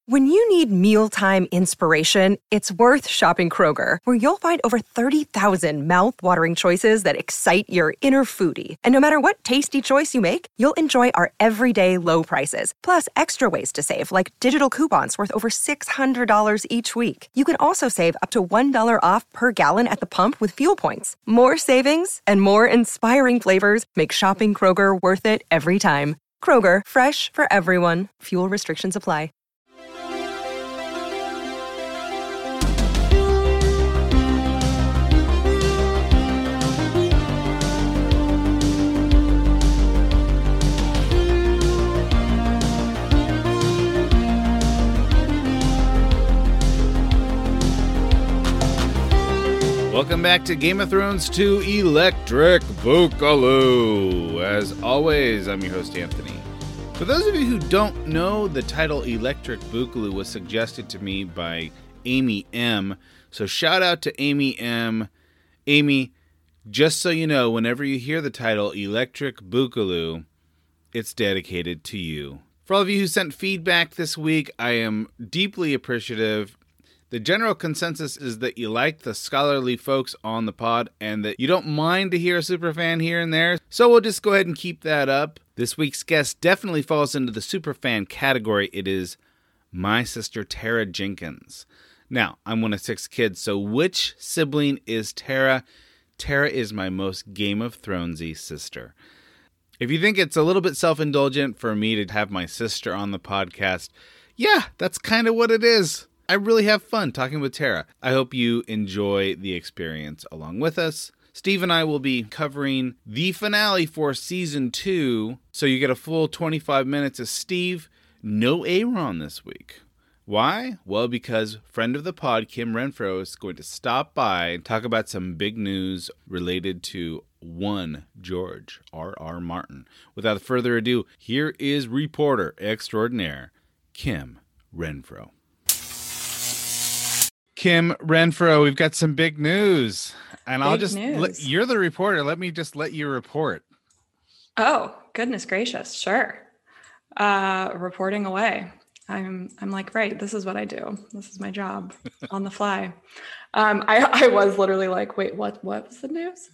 When you need mealtime inspiration, it's worth shopping Kroger, where you'll find over 30,000 mouth-watering choices that excite your inner foodie. And no matter what tasty choice you make, you'll enjoy our everyday low prices, plus extra ways to save, like digital coupons worth over $600 each week. You can also save up to $1 off per gallon at the pump with fuel points. More savings and more inspiring flavors make shopping Kroger worth it every time. Kroger, fresh for everyone. Fuel restrictions apply. Welcome back to Game of Thrones 2 Electric Boogaloo. As always, I'm your host, Anthony. For those of you who don't know, the title Electric Boogaloo was suggested to me by Amy M. So shout out to Amy M. Amy, just so you know, whenever you hear the title Electric Boogaloo, it's dedicated to you. For all of you who sent feedback this week, I am deeply appreciative. The general consensus is that you like the scholarly folks on the pod and that you don't mind to hear a superfan here and there. So we'll just go ahead and keep that up. This week's guest definitely falls into the superfan category. It is my sister, Tara Jenkins. Now, I'm one of 6 kids, so which sibling is Tara? Tara is my most Game of Thronesy sister. If you think it's a little bit self-indulgent for me to have my sister on the podcast, yeah, that's kind of what it is. I really have fun talking with Tara. I hope you enjoy the experience along with us. Steve and I will be covering the finale for Season 2, so you get a full 25 minutes of Steve. No Aaron this week. Why? Well, because friend of the pod, Kim Renfro, is going to stop by and talk about some big news related to one George R.R. Martin. Without further ado, here is reporter extraordinaire, Kim Renfro. Kim Renfro, we've got some big news. And I'll just you're the reporter. Let me just let you report. Oh, goodness gracious. Sure. Reporting away. I'm like, right, this is what I do. This is my job on the fly. I was literally like, wait, what was the news?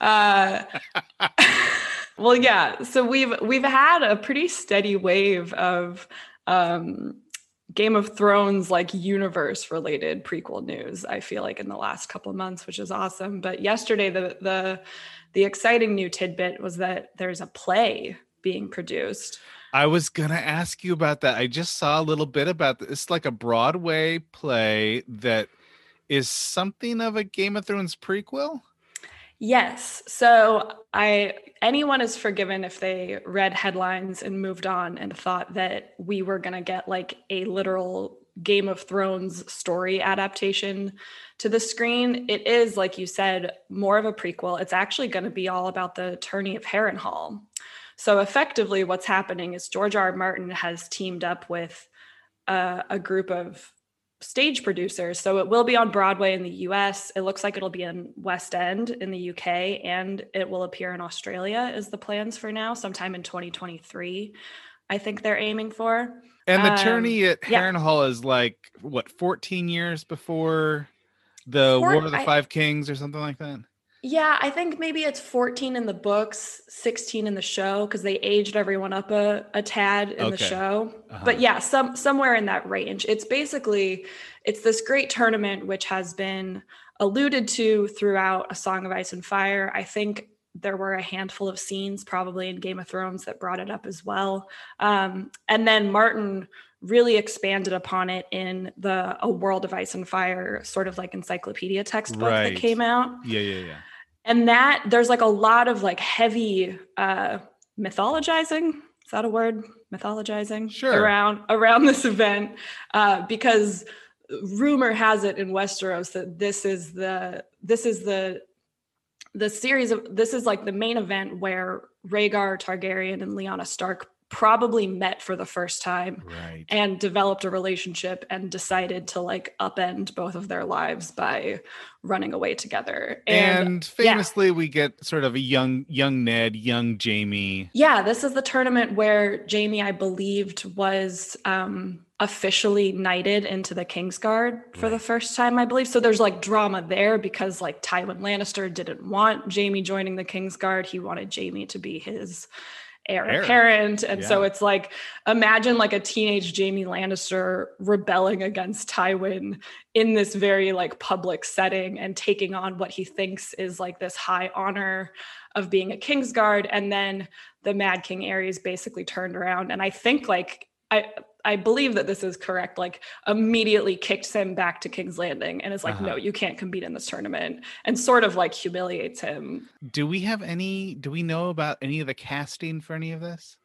Well, yeah. So we've had a pretty steady wave of Game of Thrones like universe related prequel news, I feel like, in the last couple of months, which is awesome. But yesterday the exciting new tidbit was that there's a play being produced. I was gonna ask you about that. I just saw a little bit about this. It's like a Broadway play that is something of a Game of Thrones prequel. Yes. So anyone is forgiven if they read headlines and moved on and thought that we were going to get like a literal Game of Thrones story adaptation to the screen. It is, like you said, more of a prequel. It's actually going to be all about the tourney of Harrenhal. So effectively what's happening is George R.R. Martin has teamed up with a group of stage producers. So it will be on Broadway in the US. It looks like it'll be in West End in the UK, and it will appear in Australia is the plans for now, sometime in 2023. I think they're aiming for. And the tourney at Harrenhal is like, what, 14 years before the War of the Five Kings or something like that? Yeah, I think maybe it's 14 in the books, 16 in the show, because they aged everyone up a tad in the show. Uh-huh. But yeah, somewhere in that range. It's this great tournament, which has been alluded to throughout A Song of Ice and Fire. I think there were a handful of scenes probably in Game of Thrones that brought it up as well. And then Martin really expanded upon it in A World of Ice and Fire, sort of like encyclopedia textbook that came out. Yeah. And that there's like a lot of like heavy mythologizing. Is that a word? Mythologizing? Sure. Around this event, because rumor has it in Westeros that this is like the main event where Rhaegar Targaryen and Lyanna Stark probably met for the first time and developed a relationship and decided to like upend both of their lives by running away together. And famously, we get sort of a young Ned, young Jaime. Yeah, this is the tournament where Jaime, I believed, was officially knighted into the Kingsguard for the first time, I believe. So there's like drama there because like Tywin Lannister didn't want Jaime joining the Kingsguard. He wanted Jaime to be his heir apparent. And so it's like, imagine like a teenage Jaime Lannister rebelling against Tywin in this very like public setting and taking on what he thinks is like this high honor of being a Kingsguard. And then the Mad King Aerys basically turned around. And I think like, I believe that this is correct, like immediately kicked him back to King's Landing and is like, no, you can't compete in this tournament, and sort of like humiliates him. Do we know about any of the casting for any of this?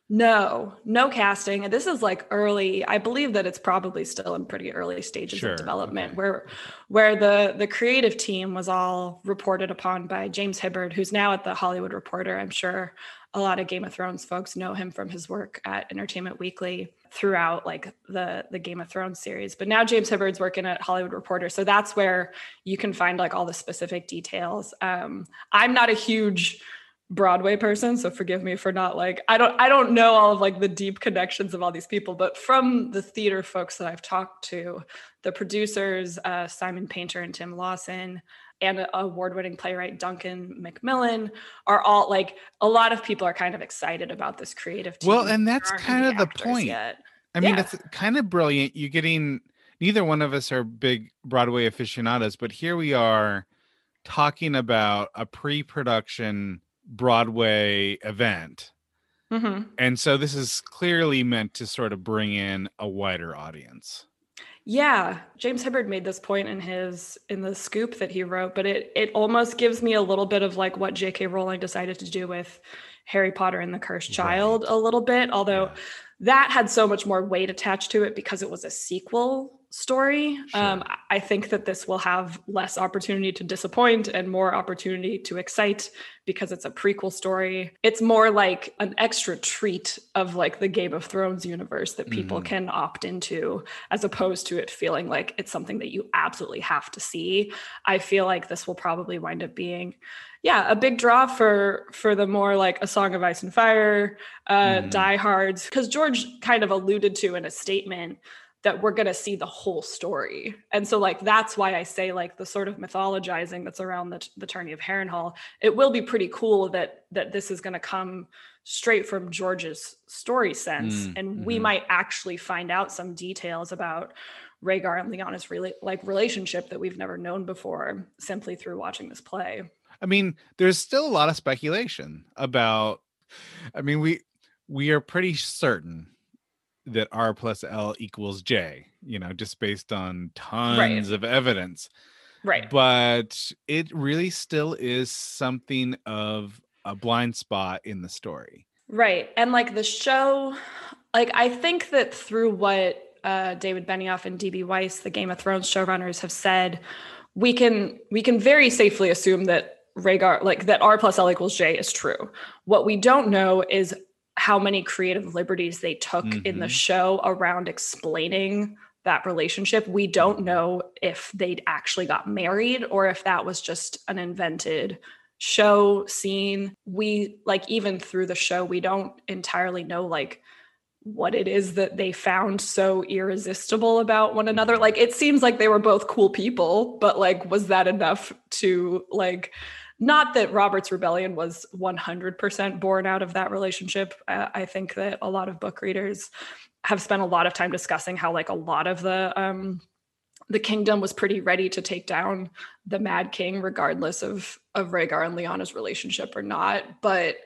No casting. And this is like early. I believe that it's probably still in pretty early stages of development, where the creative team was all reported upon by James Hibberd, who's now at the Hollywood Reporter. I'm sure a lot of Game of Thrones folks know him from his work at Entertainment Weekly throughout like the Game of Thrones series. But now James Hibberd's working at Hollywood Reporter. So that's where you can find like all the specific details. I'm not a huge Broadway person, so forgive me for not like, I don't know all of like the deep connections of all these people, but from the theater folks that I've talked to, the producers, Simon Painter and Tim Lawson, and award-winning playwright Duncan Macmillan are all like, a lot of people are kind of excited about this creative team. Well, and that's kind of the point. Yet. I mean, it's kind of brilliant. You're getting, neither one of us are big Broadway aficionados, but here we are talking about a pre-production Broadway event. Mm-hmm. And so this is clearly meant to sort of bring in a wider audience. Yeah, James Hibberd made this point in the scoop that he wrote, but it almost gives me a little bit of like what J.K. Rowling decided to do with Harry Potter and the Cursed Child a little bit, although that had so much more weight attached to it because it was a sequel story. Sure. I think that this will have less opportunity to disappoint and more opportunity to excite because it's a prequel story. It's more like an extra treat of like the Game of Thrones universe that people can opt into, as opposed to it feeling like it's something that you absolutely have to see. I feel like this will probably wind up being a big draw for the more like A Song of Ice and Fire, diehards, because George kind of alluded to in a statement that we're going to see the whole story. And so like, that's why I say like the sort of mythologizing that's around the tourney of Harrenhal, it will be pretty cool that this is going to come straight from George's story sense. And we might actually find out some details about Rhaegar and Lyanna's relationship that we've never known before simply through watching this play. I mean, there's still a lot of speculation about, I mean, we are pretty certain that R plus L equals J, just based on tons of evidence. Right. But it really still is something of a blind spot in the story. Right. And like the show, like I think that through what David Benioff and D.B. Weiss, the Game of Thrones showrunners, have said, we can very safely assume that Rhaegar, like that R plus L equals J is true. What we don't know is how many creative liberties they took in the show around explaining that relationship. We don't know if they'd actually got married or if that was just an invented show scene. We like, even through the show, we don't entirely know like what it is that they found so irresistible about one another. Like, it seems like they were both cool people, but like, was that enough to like, not that Robert's Rebellion was 100% born out of that relationship. I think that a lot of book readers have spent a lot of time discussing how like a lot of the kingdom was pretty ready to take down the Mad King, regardless of Rhaegar and Lyanna's relationship or not. But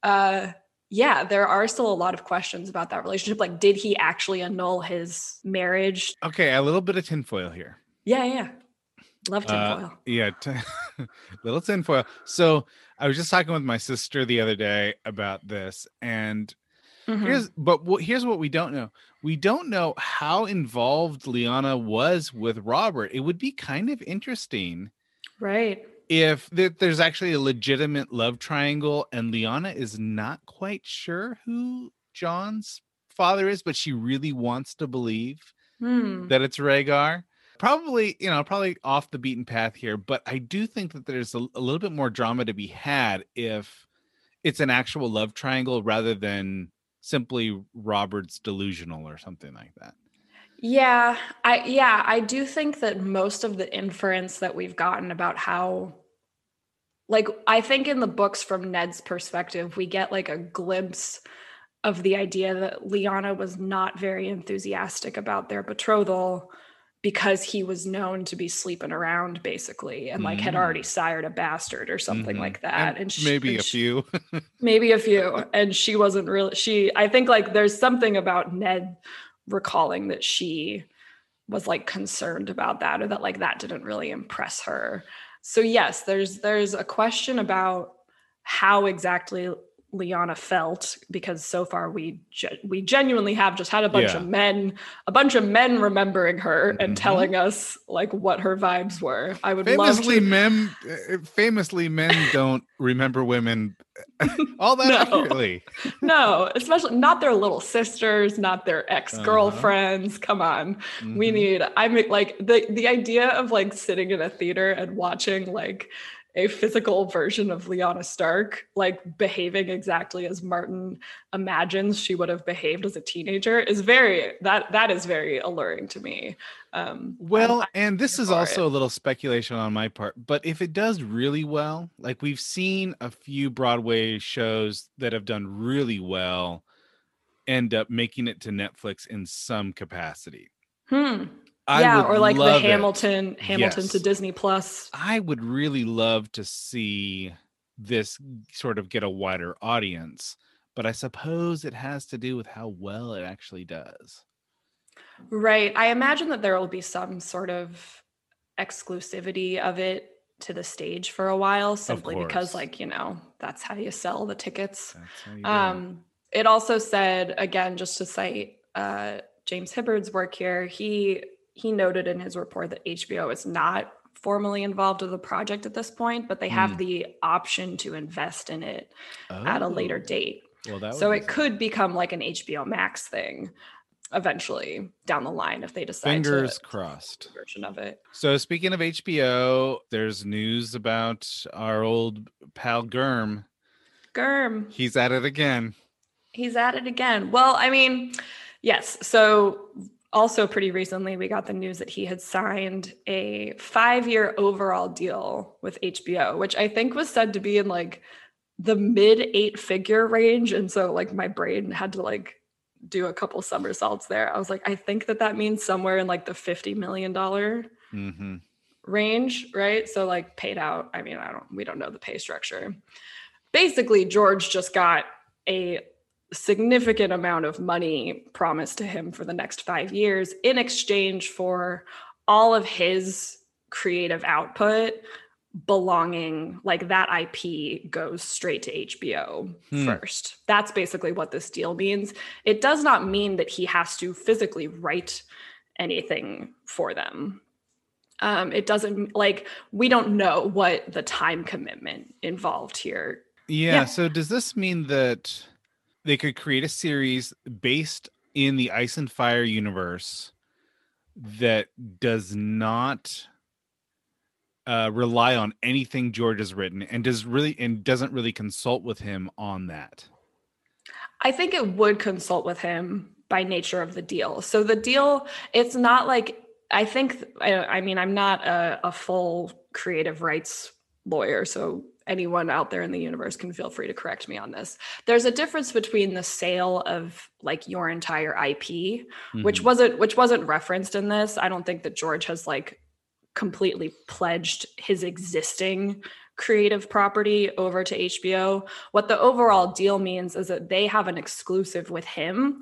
there are still a lot of questions about that relationship. Like, did he actually annul his marriage? Okay, a little bit of tinfoil here. Yeah. Love tinfoil. Little tinfoil. So I was just talking with my sister the other day about this, and here's what we don't know. We don't know how involved Lyanna was with Robert. It would be kind of interesting, right, if there's actually a legitimate love triangle and Lyanna is not quite sure who Jon's father is, but she really wants to believe that it's Rhaegar. Probably off the beaten path here, but I do think that there's a little bit more drama to be had if it's an actual love triangle rather than simply Robert's delusional or something like that. I do think that most of the inference that we've gotten about how, like, I think in the books from Ned's perspective, we get like a glimpse of the idea that Lyanna was not very enthusiastic about their betrothal because he was known to be sleeping around basically and like had already sired a bastard or something like that. And maybe a few. Maybe a few. And she wasn't really, I think like there's something about Ned recalling that she was like concerned about that, or that like that didn't really impress her. So yes, there's a question about how exactly Lyanna felt, because so far we genuinely have just had a bunch of men remembering her and telling us like what her vibes were. I would famously men don't remember women all that accurately. No, especially not their little sisters, not their ex-girlfriends. Come on. I'm like the idea of like sitting in a theater and watching like a physical version of Lyanna Stark, like behaving exactly as Martin imagines she would have behaved as a teenager, is very alluring to me. And this is also a little speculation on my part, but if it does really well, like we've seen a few Broadway shows that have done really well, end up making it to Netflix in some capacity. Or like the Hamilton to Disney Plus. I would really love to see this sort of get a wider audience, but I suppose it has to do with how well it actually does. Right. I imagine that there will be some sort of exclusivity of it to the stage for a while, simply because like, that's how you sell the tickets. It also said, again, just to cite James Hibbard's work here, he noted in his report that HBO is not formally involved with the project at this point, but they have the option to invest in it at a later date. So it could become like an HBO Max thing eventually down the line if they decide fingers crossed version of it. So speaking of HBO, there's news about our old pal Gurm. He's at it again. Well, I mean, yes. So also pretty recently, we got the news that he had signed a 5-year overall deal with HBO, which I think was said to be in like the mid 8-figure range. And so like my brain had to like do a couple somersaults there. I was like, I think that means somewhere in like the $50 million range, right? So like paid out. I mean, we don't know the pay structure. Basically, George just got a significant amount of money promised to him for the next 5 years in exchange for all of his creative output belonging, like that IP goes straight to HBO first. That's basically what this deal means. It does not mean that he has to physically write anything for them. It doesn't, like, we don't know what the time commitment involved here. Yeah. So does this mean that they could create a series based in the Ice and Fire universe that does not rely on anything George has written and doesn't really consult with him on that? I think it would consult with him by nature of the deal. So the deal, it's not like, I mean, I'm not a full creative rights lawyer, so anyone out there in the universe can feel free to correct me on this. There's a difference between the sale of like your entire IP, which wasn't referenced in this. I don't think that George has like completely pledged his existing creative property over to HBO. What the overall deal means is that they have an exclusive with him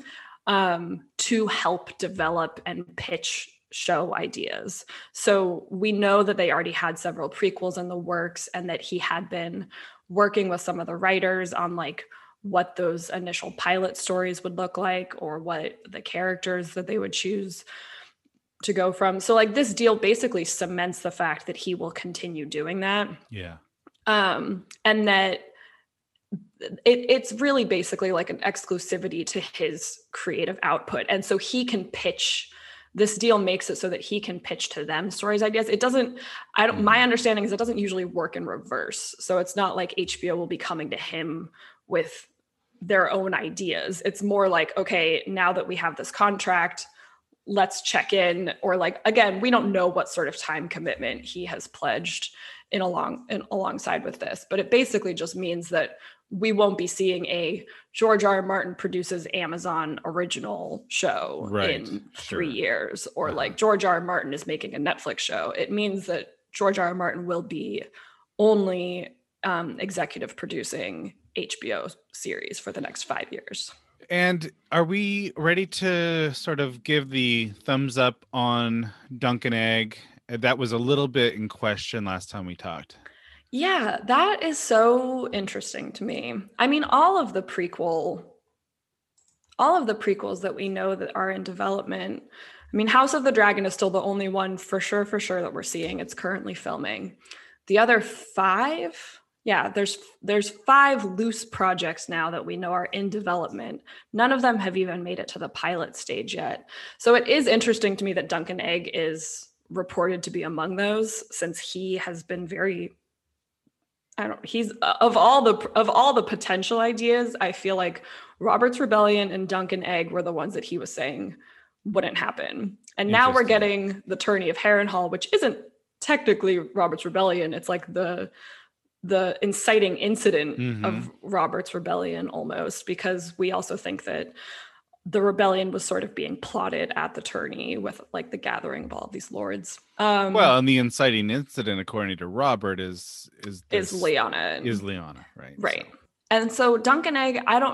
to help develop and pitch show ideas. So we know that they already had several prequels in the works and that he had been working with some of the writers on like what those initial pilot stories would look like or what the characters that they would choose to go from. So like this deal basically cements the fact that he will continue doing that. Yeah. And that it's really basically like an exclusivity to his creative output. And so he can pitch. This deal makes it so that he can pitch to them stories, ideas. It doesn't, my understanding is it doesn't usually work in reverse. So it's not like HBO will be coming to him with their own ideas. It's more like, okay, now that we have this contract, let's check in, or like, again, we don't know what sort of time commitment he has pledged alongside with this, but it basically just means that we won't be seeing a George R. R. Martin produces Amazon original show in 3 years, or like George R. R. Martin is making a Netflix show. It means that George R. R. Martin will be only executive producing HBO series for the next 5 years. And are we ready to sort of give the thumbs up on Dunk and Egg? That was a little bit in question last time we talked. Yeah, that is so interesting to me. I mean, all of the prequels that we know that are in development. I mean, House of the Dragon is still the only one for sure that we're seeing. It's currently filming. The other 5, there's 5 loose projects now that we know are in development. None of them have even made it to the pilot stage yet. So it is interesting to me that Dunk and Egg is reported to be among those, since he has been very, he's of all the potential ideas, I feel like Robert's Rebellion and Dunk and Egg were the ones that he was saying wouldn't happen. And now we're getting the Tourney of Harrenhal, which isn't technically Robert's Rebellion. It's like the inciting incident of Robert's Rebellion almost, because we also think that the rebellion was sort of being plotted at the tourney with like the gathering of all of these lords. Well, and the inciting incident, according to Robert, is Lyanna. Is Lyanna, right? Right. So. And so Dunk and Egg, I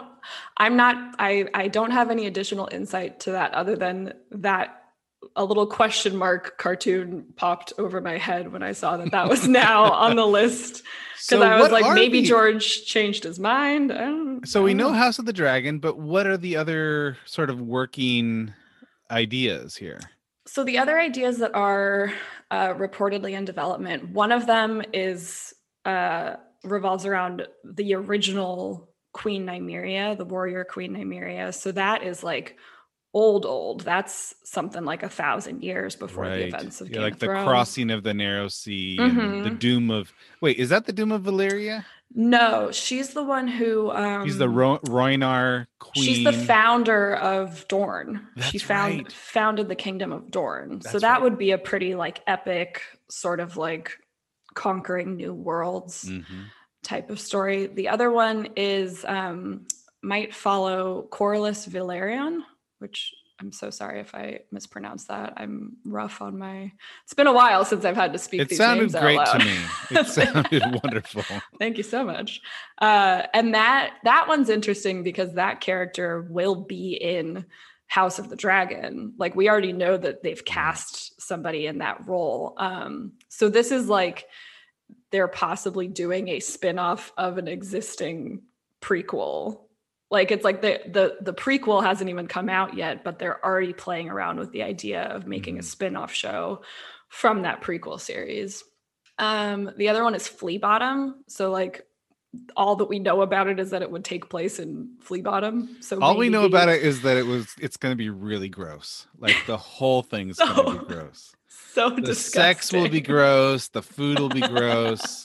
don't have any additional insight to that other than that a little question mark cartoon popped over my head when I saw that was now on the list. Because I was like, maybe George changed his mind. We know House of the Dragon, but what are the other sort of working ideas here? So the other ideas that are reportedly in development, one of them is revolves around the original Queen Nymeria, the warrior Queen Nymeria. So that is like old. That's something like 1,000 years before the events of Game of Thrones. Like the crossing of the Narrow Sea, and the doom of... Wait, is that the doom of Valyria? No, she's the one who... she's the Rhoynar queen. She's the founder of Dorne. That's she founded the kingdom of Dorne. That's so that would be a pretty like epic sort of like conquering new worlds type of story. The other one is might follow Corlys Velaryon, which I'm so sorry if I mispronounced that. I'm rough on my... It's been a while since I've had to speak these names out loud. It sounded great to me. It sounded wonderful. Thank you so much. And that one's interesting because that character will be in House of the Dragon. Like, we already know that they've cast somebody in that role. So this is like they're possibly doing a spin-off of an existing prequel. Like, it's like the prequel hasn't even come out yet, but they're already playing around with the idea of making a spin-off show from that prequel series. The other one is Flea Bottom. So like all that we know about it is that it would take place in Flea Bottom. So all we know about it is that it's going to be really gross. Like the whole thing's going to be gross. So the disgusting. Sex will be gross. The food will be gross.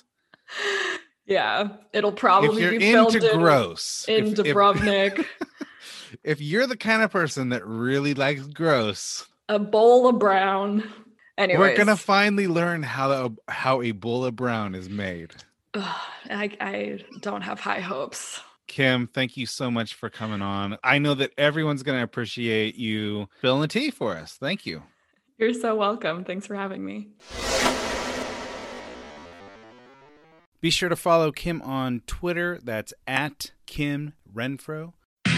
Yeah, it'll probably if you're be filmed into gross in Dubrovnik. If you're the kind of person that really likes gross, a bowl of brown. Anyways, we're gonna finally learn how a bowl of brown is made. I don't have high hopes. Kim, thank you so much for coming on. I know that everyone's gonna appreciate you spilling the tea for us. Thank you. You're so welcome. Thanks for having me. Be sure to follow Kim on Twitter. That's at Kim Renfro.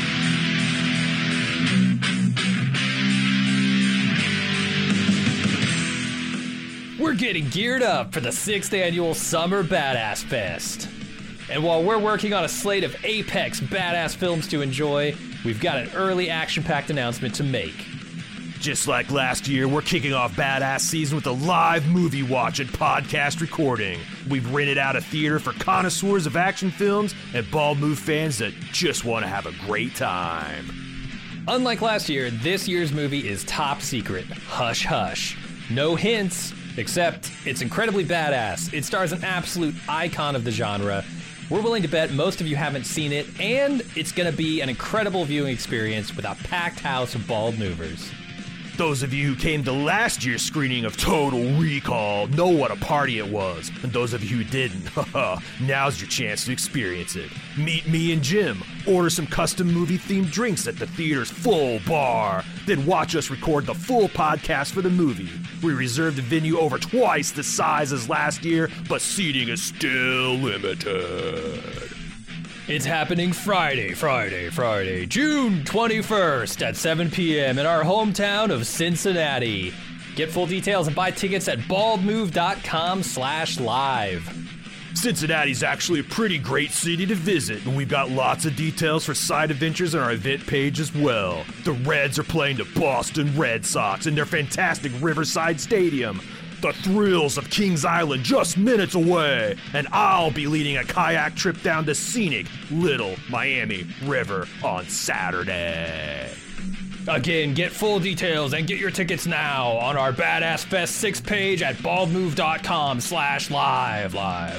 We're getting geared up for the 6th annual Summer Badass Fest. And while we're working on a slate of apex badass films to enjoy, we've got an early action-packed announcement to make. Just like last year, we're kicking off Badass Season with a live movie watch and podcast recording. We've rented out a theater for connoisseurs of action films and bald move fans that just want to have a great time. Unlike last year, this year's movie is top secret. Hush hush. No hints, except it's incredibly badass. It stars an absolute icon of the genre. We're willing to bet most of you haven't seen it, and it's going to be an incredible viewing experience with a packed house of bald movers. Those of you who came to last year's screening of Total Recall know what a party it was. And those of you who didn't, now's your chance to experience it. Meet me and Jim, order some custom movie-themed drinks at the theater's full bar, then watch us record the full podcast for the movie. We reserved the venue over twice the size as last year, but seating is still limited. It's happening Friday, June 21st at 7 p.m. in our hometown of Cincinnati. Get full details and buy tickets at baldmove.com/live. Cincinnati's actually a pretty great city to visit, and we've got lots of details for side adventures on our event page as well. The Reds are playing the Boston Red Sox in their fantastic Riverside Stadium. The thrills of Kings Island just minutes away, and I'll be leading a kayak trip down the scenic Little Miami River on Saturday. Again, get full details and get your tickets now on our Badass Fest 6 page at baldmove.com/live.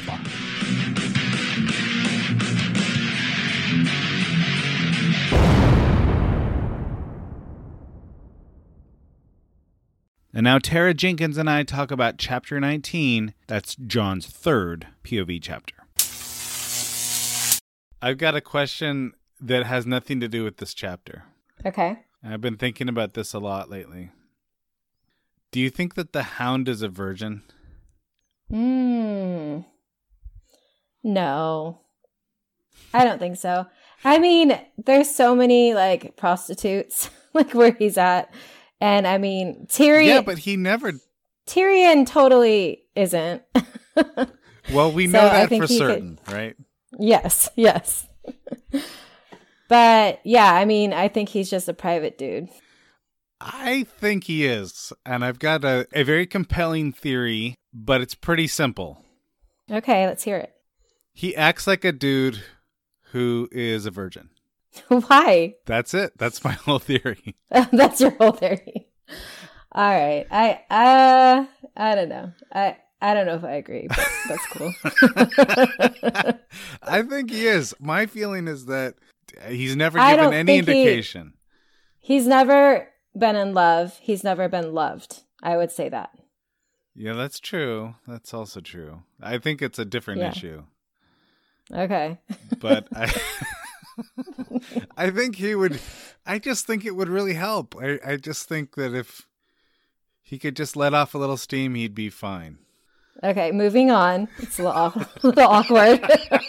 And now Tara Jenkins and I talk about Chapter 19. That's John's third POV chapter. I've got a question that has nothing to do with this chapter. Okay. I've been thinking about this a lot lately. Do you think that the Hound is a virgin? No. I don't think so. I mean, there's so many, like, prostitutes, like, where he's at. And, I mean, Tyrion... Yeah, but he never... Tyrion totally isn't. Well, we know that for certain, right? Yes. But, yeah, I mean, I think he's just a private dude. I think he is. And I've got a very compelling theory, but it's pretty simple. Okay, let's hear it. He acts like a dude who is a virgin. Why? That's it. That's my whole theory. That's your whole theory. All right. I don't know. I don't know if I agree, but that's cool. I think he is. My feeling is that he's never given any indication. He's never been in love. He's never been loved. I would say that. Yeah, that's true. That's also true. I think it's a different issue. Okay. But I think he would. I just think it would really help. I just think that if he could just let off a little steam, he'd be fine. Okay, moving on. It's a little awkward.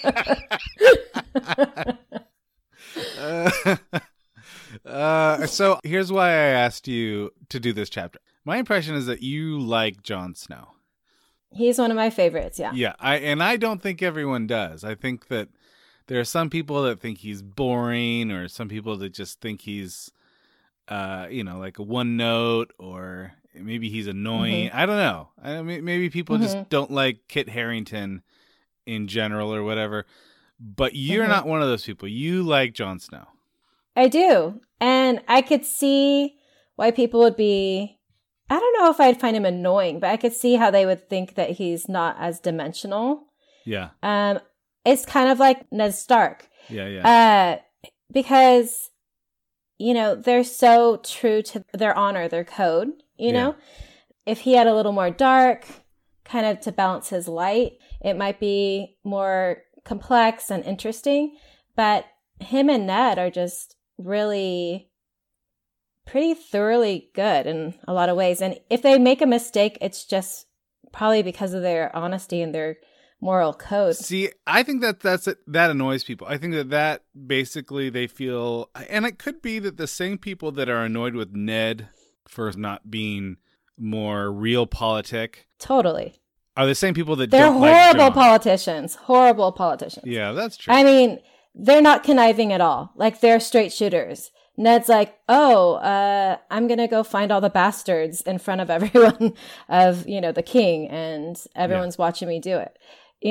So here's why I asked you to do this chapter. My impression is that you like Jon Snow. He's one of my favorites, yeah. Yeah, I don't think everyone does. I think that there are some people that think he's boring, or some people that just think he's, like a one note, or maybe he's annoying. Mm-hmm. I don't know. I mean, maybe people just don't like Kit Harington in general or whatever. But you're not one of those people. You like Jon Snow. I do. And I could see why people would be, I don't know if I'd find him annoying, but I could see how they would think that he's not as dimensional. Yeah. It's kind of like Ned Stark. Yeah. Because, they're so true to their honor, their code, you know? If he had a little more dark, kind of to balance his light, it might be more complex and interesting. But him and Ned are just really pretty thoroughly good in a lot of ways. And if they make a mistake, it's just probably because of their honesty and their moral code. See, I think that annoys people. I think that basically they feel, and it could be that the same people that are annoyed with Ned for not being more realpolitik totally are the same people that they're don't horrible like Jon. Horrible politicians. Yeah, that's true. I mean, they're not conniving at all. Like, they're straight shooters. Ned's like, I'm going to go find all the bastards in front of everyone of, the king, and everyone's watching me do it.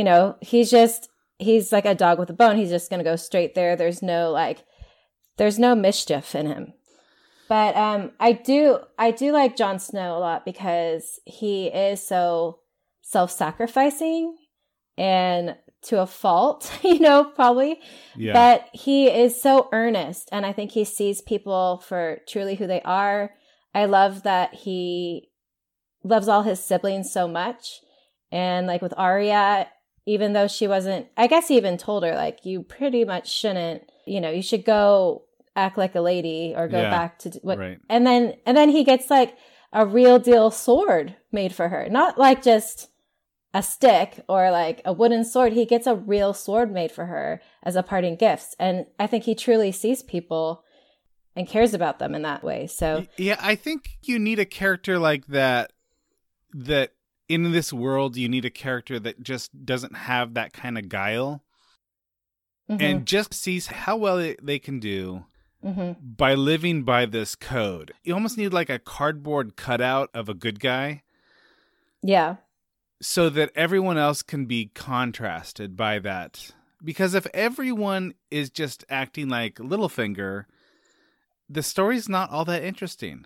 He's like a dog with a bone. He's just going to go straight there. There's no mischief in him. But I do like Jon Snow a lot because he is so self-sacrificing and to a fault, probably. Yeah. But he is so earnest, and I think he sees people for truly who they are. I love that he loves all his siblings so much. And like with Arya, even though she wasn't, I guess he even told her, like, you pretty much shouldn't, you should go act like a lady or go back to what. Right. And then he gets like a real deal sword made for her. Not like just a stick or like a wooden sword. He gets a real sword made for her as a parting gift. And I think he truly sees people and cares about them in that way. So yeah, I think you need a character like that in this world, you need a character that just doesn't have that kind of guile and just sees how well they can do by living by this code. You almost need like a cardboard cutout of a good guy. Yeah. So that everyone else can be contrasted by that. Because if everyone is just acting like Littlefinger, the story's not all that interesting.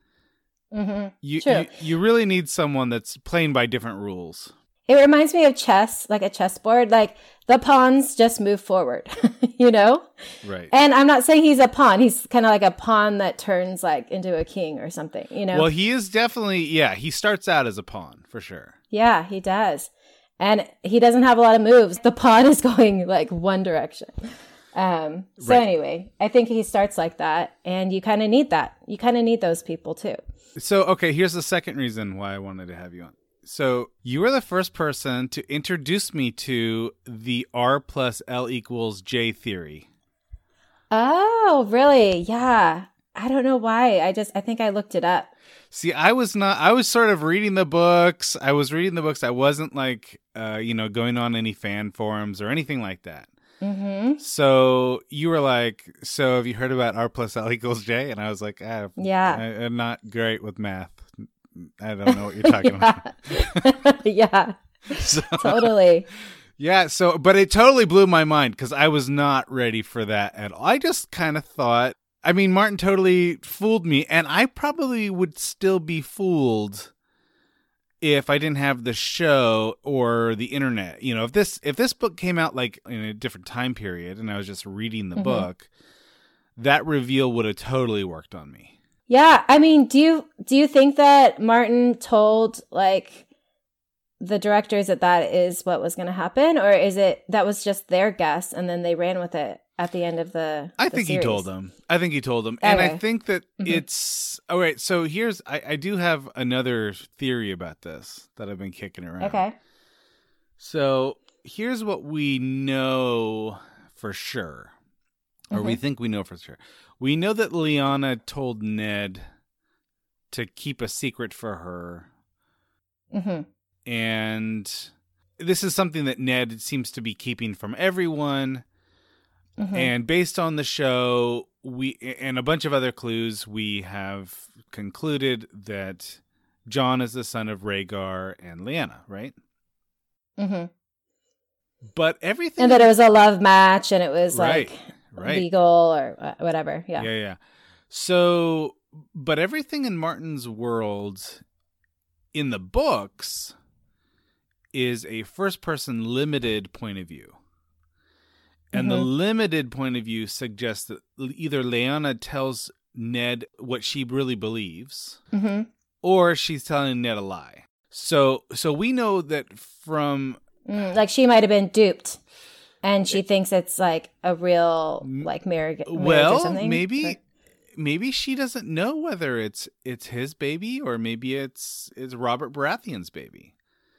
You really need someone that's playing by different rules. It reminds me of chess, like a chessboard. Like the pawns just move forward, Right. And I'm not saying he's a pawn. He's kind of like a pawn that turns like into a king or something, Well, he is definitely, he starts out as a pawn for sure. Yeah, he does. And he doesn't have a lot of moves. The pawn is going like one direction. Anyway, I think he starts like that, and you kind of need that. You kind of need those people too. So, okay, here's the second reason why I wanted to have you on. So, you were the first person to introduce me to the R plus L equals J theory. Oh, really? Yeah. I don't know why. I think I looked it up. See, I was sort of reading the books. I wasn't like, going on any fan forums or anything like that. So you were like, so have you heard about R plus L equals J? And I was like, I'm not great with math. I don't know what you're talking about. Yeah, totally. Yeah. So, but it totally blew my mind because I was not ready for that at all. I just kind of thought, Martin totally fooled me, and I probably would still be fooled if I didn't have the show or the internet. If this book came out like in a different time period and I was just reading the book, that reveal would have totally worked on me. Yeah, do you think that Martin told like the directors that is what was going to happen, or is it that was just their guess and then they ran with it at the end of the I think series? he told them. Okay. And I think that it's all right. So here's I do have another theory about this that I've been kicking around. Okay. So here's what we know for sure, or we think we know for sure. We know that Lyanna told Ned to keep a secret for her. And this is something that Ned seems to be keeping from everyone. And based on the show, and a bunch of other clues, we have concluded that Jon is the son of Rhaegar and Lyanna, right? But everything... And that it was a love match, and it was right. legal or whatever. Yeah. Yeah. So, but everything in Martin's world in the books is a first-person limited point of view. And the limited point of view suggests that either Lyanna tells Ned what she really believes, or she's telling Ned a lie. So we know that from... like she might have been duped, and she thinks it's like a real like marriage or something. Maybe she doesn't know whether it's his baby or maybe it's Robert Baratheon's baby.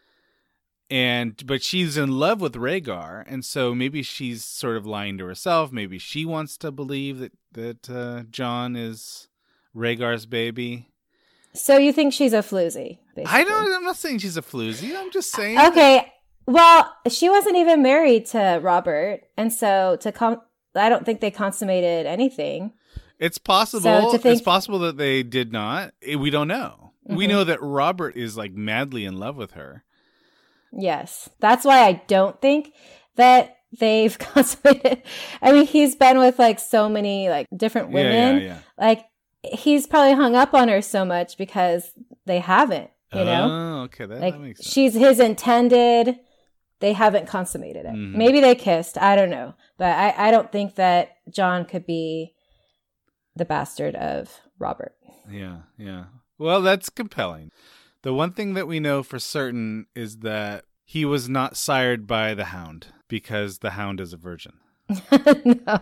But she's in love with Rhaegar, and so maybe she's sort of lying to herself. Maybe she wants to believe that Jon is Rhaegar's baby. So you think she's a floozy? Basically. I'm not saying she's a floozy. I'm just saying. Okay. Well, she wasn't even married to Robert, and so I don't think they consummated anything. It's possible. It's possible that they did not. We don't know. We know that Robert is like madly in love with her. Yes. That's why I don't think that they've consummated. He's been with like so many like different women. Yeah. Like he's probably hung up on her so much because they haven't, know? Oh, okay. That makes sense. She's his intended. They haven't consummated it. Maybe they kissed. I don't know. But I don't think that Jon could be the bastard of Robert. Yeah. Well, that's compelling. The one thing that we know for certain is that he was not sired by the Hound, because the Hound is a virgin. No.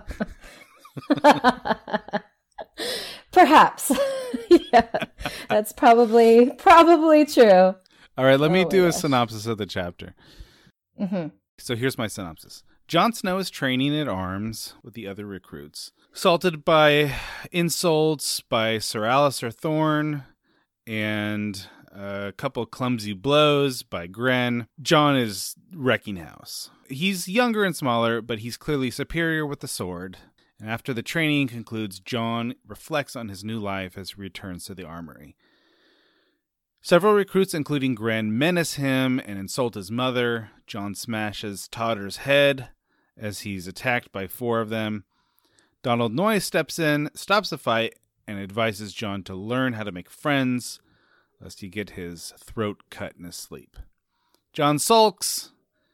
Perhaps. Yeah, that's probably true. All right, let me do a synopsis of the chapter. Mm-hmm. So here's my synopsis. Jon Snow is training at arms with the other recruits. Assaulted by insults by Sir Alliser Thorne and a couple clumsy blows by Gren, Jon is wrecking house. He's younger and smaller, but he's clearly superior with the sword. And after the training concludes, Jon reflects on his new life as he returns to the armory. Several recruits, including Gren, menace him and insult his mother. Jon smashes Todder's head as he's attacked by 4 of them. Donald Noye steps in, stops the fight, and advises Jon to learn how to make friends, lest he get his throat cut in his sleep. Jon sulks.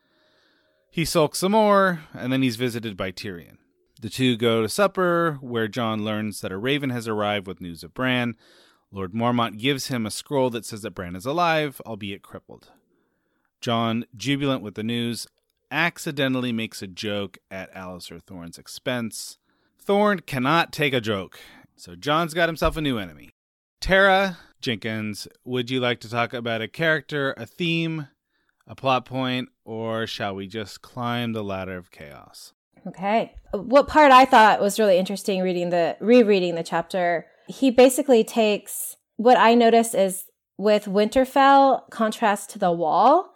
He sulks some more, and then he's visited by Tyrion. The two go to supper, where Jon learns that a raven has arrived with news of Bran. Lord Mormont gives him a scroll that says that Bran is alive, albeit crippled. Jon, jubilant with the news, accidentally makes a joke at Alliser Thorne's expense. Thorne cannot take a joke, so Jon's got himself a new enemy. Tara Jenkins, would you like to talk about a character, a theme, a plot point, or shall we just climb the ladder of chaos? Okay. What part I thought was really interesting rereading the chapter, he basically takes what I noticed is with Winterfell, contrast to the Wall,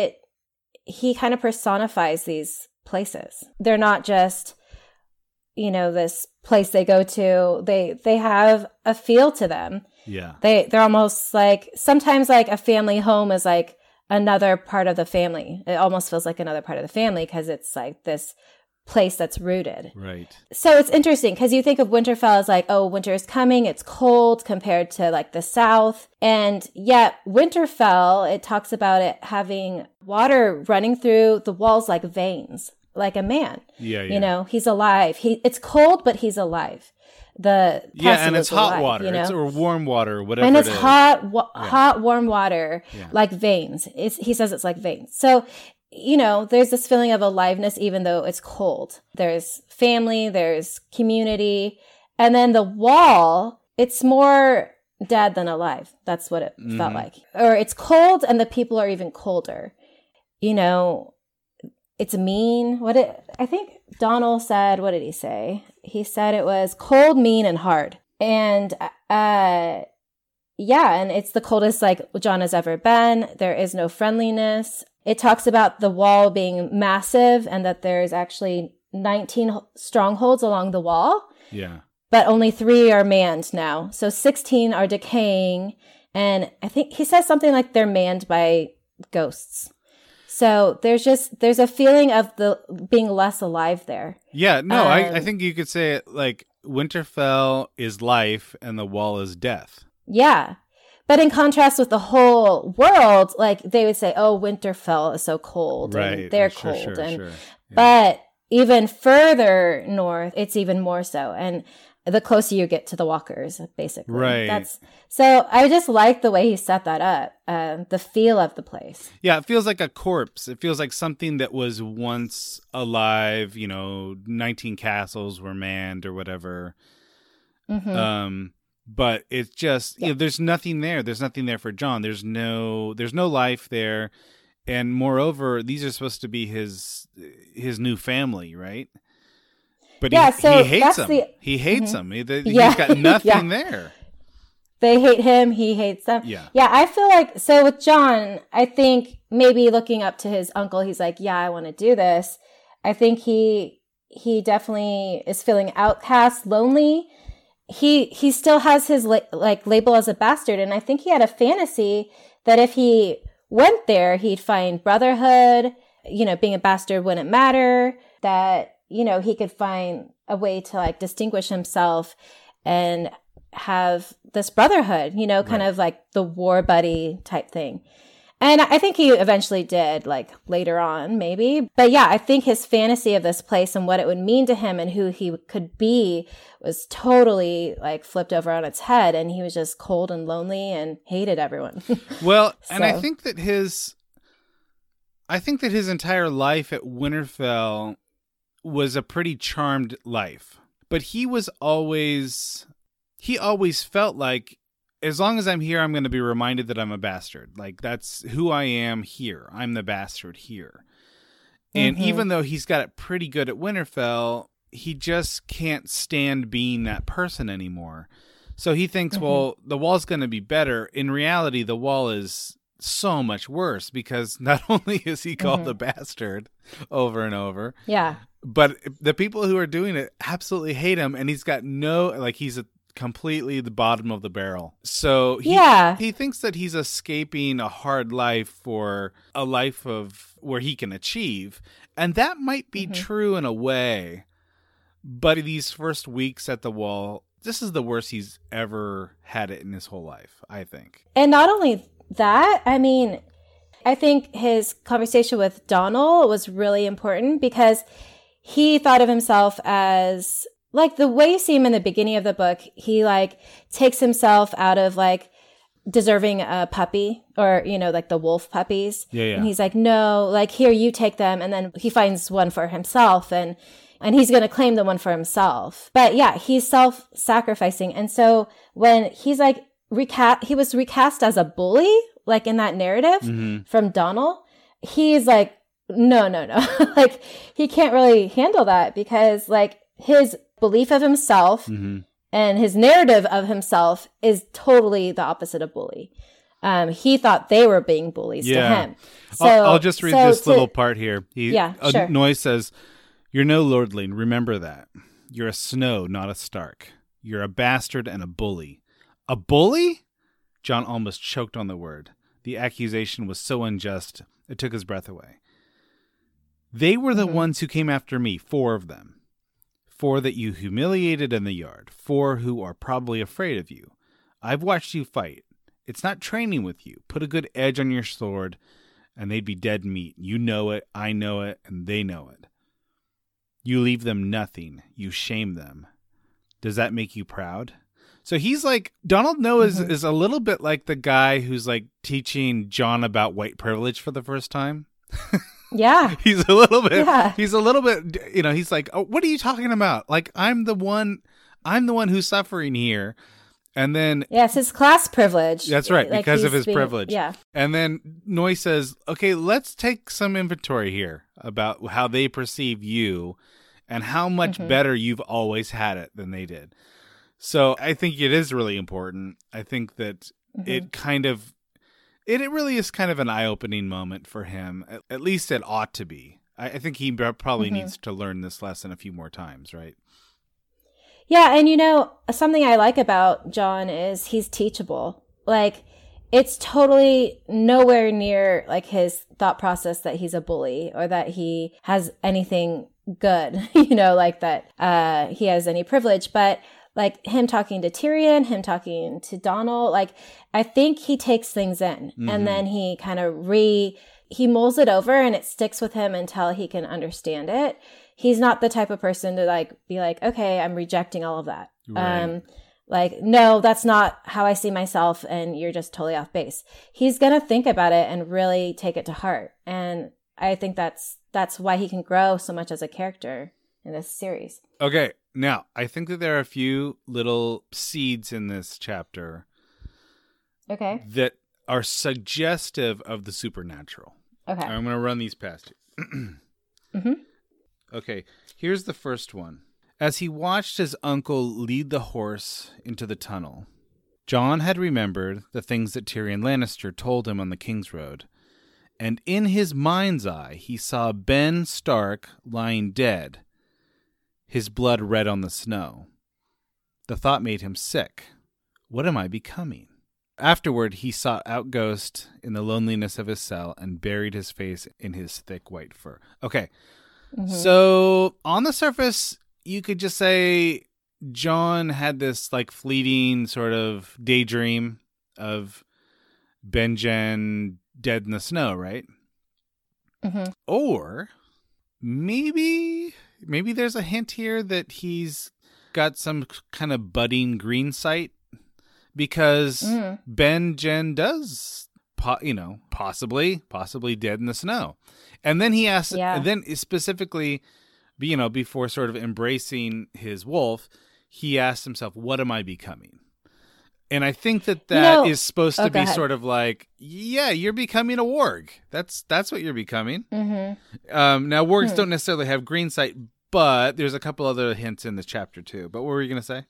he kind of personifies these places. They're not just, this place they go to. They have a feel to them. Yeah. They're almost like, sometimes like a family home is like another part of the family. It almost feels like another part of the family because it's like this place that's rooted. Right. So it's interesting because you think of Winterfell as like, oh, winter is coming, it's cold compared to like the South. And yet Winterfell, it talks about it having water running through the walls like veins, like a man. Yeah. He's alive. It's cold, but he's alive. And it's hot alive, water, or warm water, whatever. And it's it is. hot, warm water, like veins. He says it's like veins. So, there's this feeling of aliveness, even though it's cold. There's family, there's community, and then the Wall. It's more dead than alive. That's what it felt like. Or it's cold, and the people are even colder. It's mean. I think Donald said, what did he say? He said it was cold, mean, and hard. And and it's the coldest like Jon has ever been. There is no friendliness. It talks about the Wall being massive and that there's actually 19 strongholds along the Wall. Yeah. But only 3 are manned now. So 16 are decaying. And I think he says something like they're manned by ghosts. So there's a feeling of the being less alive there. Yeah, no, I think you could say it like Winterfell is life and the Wall is death. Yeah. But in contrast with the whole world, like they would say, oh, Winterfell is so cold. Right. And they're Sure, cold. Sure. Yeah. But even further north, it's even more so. And the closer you get to the walkers, basically. Right. So I just like the way he set that up, the feel of the place. Yeah, it feels like a corpse. It feels like something that was once alive, 19 castles were manned or whatever. Mm-hmm. But it's just, there's nothing there. There's nothing there for Jon. There's no life there. And moreover, these are supposed to be his new family, right? But he hates them. He hates them. He's got nothing there. They hate him. He hates them. Yeah. Yeah, I feel like, so with Jon, I think maybe looking up to his uncle, he's like, yeah, I want to do this. I think he definitely is feeling outcast, lonely. He still has his label as a bastard. And I think he had a fantasy that if he went there, he'd find brotherhood, being a bastard wouldn't matter, that, he could find a way to like distinguish himself and have this brotherhood, kind of like the war buddy type thing. And I think he eventually did, like later on, maybe. But yeah, I think his fantasy of this place and what it would mean to him and who he could be was totally like flipped over on its head. And he was just cold and lonely and hated everyone. Well, and I think that his entire life at Winterfell was a pretty charmed life. But he always felt like, as long as I'm here, I'm going to be reminded that I'm a bastard. Like, that's who I am here. I'm the bastard here. And even though he's got it pretty good at Winterfell, he just can't stand being that person anymore. So he thinks, well, the wall's going to be better. In reality, the wall is so much worse because not only is he called the bastard over and over, but the people who are doing it absolutely hate him. And he's got he's completely the bottom of the barrel. So he thinks that he's escaping a hard life for a life of where he can achieve. And that might be true in a way. But these first weeks at the wall, this is the worst he's ever had it in his whole life, I think. And not only that, I mean, I think his conversation with Donald was really important because he thought of himself as, like, the way you see him in the beginning of the book, he like takes himself out of like deserving a puppy or, you know, like the wolf puppies. Yeah. And he's like, no, like, here, you take them. And then he finds one for himself and he's going to claim the one for himself. But yeah, he's self-sacrificing. And so when he's like he was recast as a bully, like in that narrative from Donald, he's like, no. Like, he can't really handle that because like his belief of himself and his narrative of himself is totally the opposite of bully. He thought they were being bullies to him. So I'll just read this little part here. Sure. Noise says, "You're no lordling. Remember that. You're a Snow, not a Stark. You're a bastard and a bully." A bully? Jon almost choked on the word. The accusation was so unjust, it took his breath away. "They were the ones who came after me, 4 of them. 4 that you humiliated in the yard, 4 who are probably afraid of you. I've watched you fight. It's not training with you. Put a good edge on your sword, and they'd be dead meat. You know it, I know it, and they know it. You leave them nothing. You shame them. Does that make you proud?" So he's like, Donald Noah is a little bit like the guy who's like teaching Jon about white privilege for the first time. Yeah. He's a little bit, you know, he's like, "Oh, what are you talking about? Like, I'm the one who's suffering here." And then, yes, his class privilege. That's right. Like, because of his privilege. Yeah. And then Noy says, "Okay, let's take some inventory here about how they perceive you and how much better you've always had it than they did." So I think it is really important. I think that it kind of, it really is kind of an eye-opening moment for him. At least it ought to be. I think he probably needs to learn this lesson a few more times, right? Yeah, and you know, something I like about Jon is he's teachable. Like, it's totally nowhere near like his thought process that he's a bully or that he has anything good, you know, like that he has any privilege. But like him talking to Tyrion, him talking to Donald, like I think he takes things in and then he kind of he mulls it over and it sticks with him until he can understand it. He's not the type of person to like be like, okay, I'm rejecting all of that. Right. Like, no, that's not how I see myself and you're just totally off base. He's going to think about it and really take it to heart. And I think that's why he can grow so much as a character in this series. Okay, now, I think that there are a few little seeds in this chapter Okay. that are suggestive of the supernatural. Okay. I'm going to run these past you. Okay, here's the first one. As he watched his uncle lead the horse into the tunnel, Jon had remembered the things that Tyrion Lannister told him on the King's Road, and in his mind's eye he saw Ben Stark lying dead, his blood red on the snow. The thought made him sick. What am I becoming? Afterward, he sought out Ghost in the loneliness of his cell and buried his face in his thick white fur. Okay, so on the surface, you could just say Jon had this like fleeting sort of daydream of Benjen dead in the snow, right? Mm-hmm. Or maybe there's a hint here that he's got some kind of budding green sight, because Ben-Jen does, possibly dead in the snow. And then he asks, and then specifically, before sort of embracing his wolf, he asks himself, what am I becoming? And I think that is supposed to be sort of like, yeah, you're becoming a warg. That's what you're becoming. Mm-hmm. Now, wargs don't necessarily have green sight, but there's a couple other hints in this chapter too. But what were you going to say?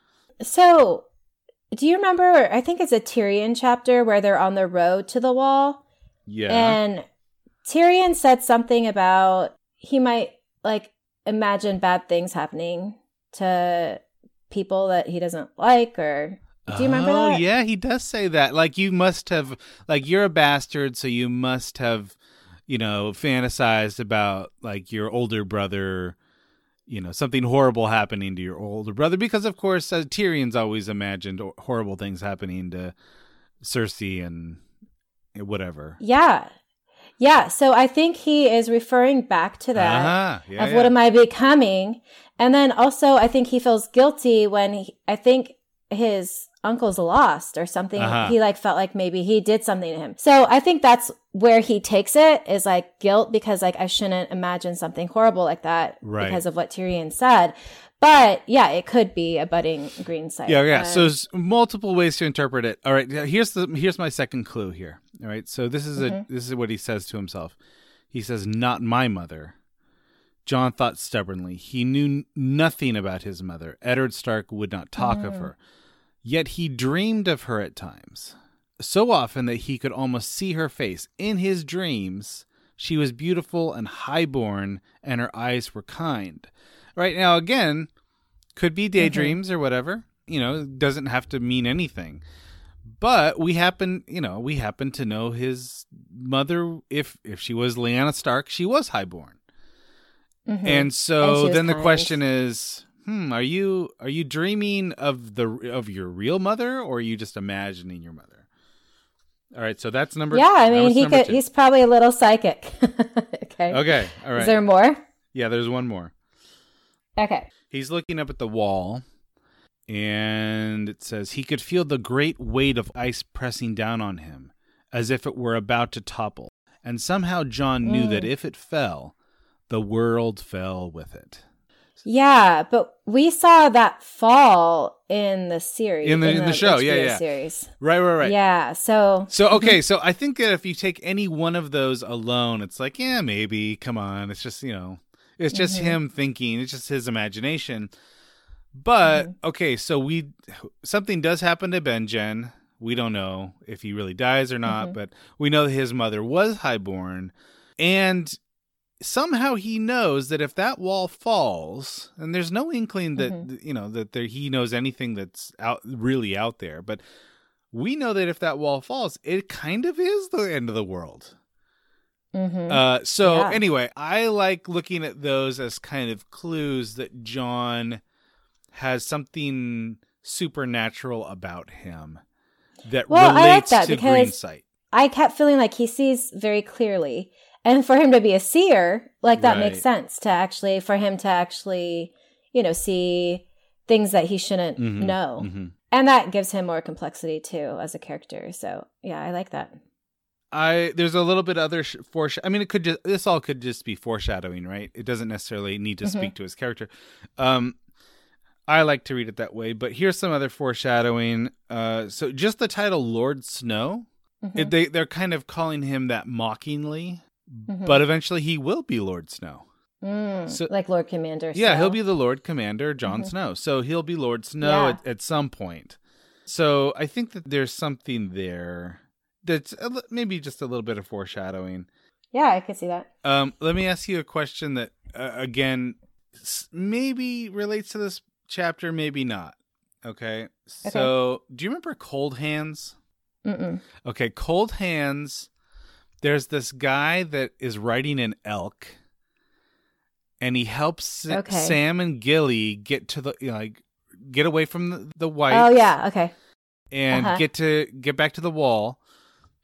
So, do you remember, I think it's a Tyrion chapter where they're on the road to the wall? Yeah. And Tyrion said something about he might, imagine bad things happening to people that he doesn't like, or... Do you remember that? Oh, yeah, he does say that. Like, you must have, you're a bastard, so you must have, fantasized about, your older brother, something horrible happening to your older brother. Because, of course, Tyrion's always imagined horrible things happening to Cersei and whatever. Yeah. Yeah, so I think he is referring back to that what am I becoming? And then also, I think he feels guilty when I think his uncle's lost or something. He felt like maybe he did something to him. So I think that's where he takes it, is guilt, because I shouldn't imagine something horrible like that because of what Tyrion said. But yeah, it could be a budding green sight. Yeah. So there's multiple ways to interpret it. All right, here's my second clue here. All right, so this is what he says to himself. He says, "Not my mother." Jon thought stubbornly. He knew nothing about his mother. Eddard Stark would not talk of her. Yet he dreamed of her at times, so often that he could almost see her face. In his dreams, she was beautiful and highborn, and her eyes were kind. Right now, again, could be daydreams or whatever. Doesn't have to mean anything. But we happen to know his mother. If she was Lyanna Stark, she was highborn. And so then the question is, are you dreaming of your real mother, or are you just imagining your mother? All right, so that's number. Yeah, I mean, he's probably a little psychic. Okay. Okay. All right. Is there more? Yeah, there's one more. Okay. He's looking up at the wall, and it says he could feel the great weight of ice pressing down on him, as if it were about to topple. And somehow Jon knew that if it fell, the world fell with it. Yeah, but we saw that fall in the series. In the show, HBO series. Right. Yeah, so okay, so I think that if you take any one of those alone, it's like, yeah, maybe, come on. It's just, it's just him thinking. It's just his imagination. But, okay, so something does happen to Ben-Jen. We don't know if he really dies or not, but we know that his mother was highborn. And somehow he knows that if that wall falls, and there's no inkling that he knows anything that's really out there, but we know that if that wall falls, it kind of is the end of the world. Anyway, I like looking at those as kind of clues that Jon has something supernatural about him that relates to green sight. I kept feeling like he sees very clearly. And for him to be a seer, that makes sense for him to actually, see things that he shouldn't know. And that gives him more complexity too as a character. So yeah, I like that. There's a little bit other foreshadowing. I mean, this all could just be foreshadowing, right? It doesn't necessarily need to speak to his character. I like to read it that way, but here's some other foreshadowing. So just the title Lord Snow, they're kind of calling him that mockingly. But eventually he will be Lord Snow. So, like Lord Commander Snow. Yeah, he'll be the Lord Commander, Jon Snow. So he'll be Lord Snow at some point. So I think that there's something there that's maybe just a little bit of foreshadowing. Yeah, I could see that. Let me ask you a question that, again, maybe relates to this chapter, maybe not. Okay? So do you remember Cold Hands? Okay, Cold Hands... There's this guy that is riding an elk, and he helps Sam and Gilly get to the get away from the whites. Oh yeah, okay. And get back to the wall.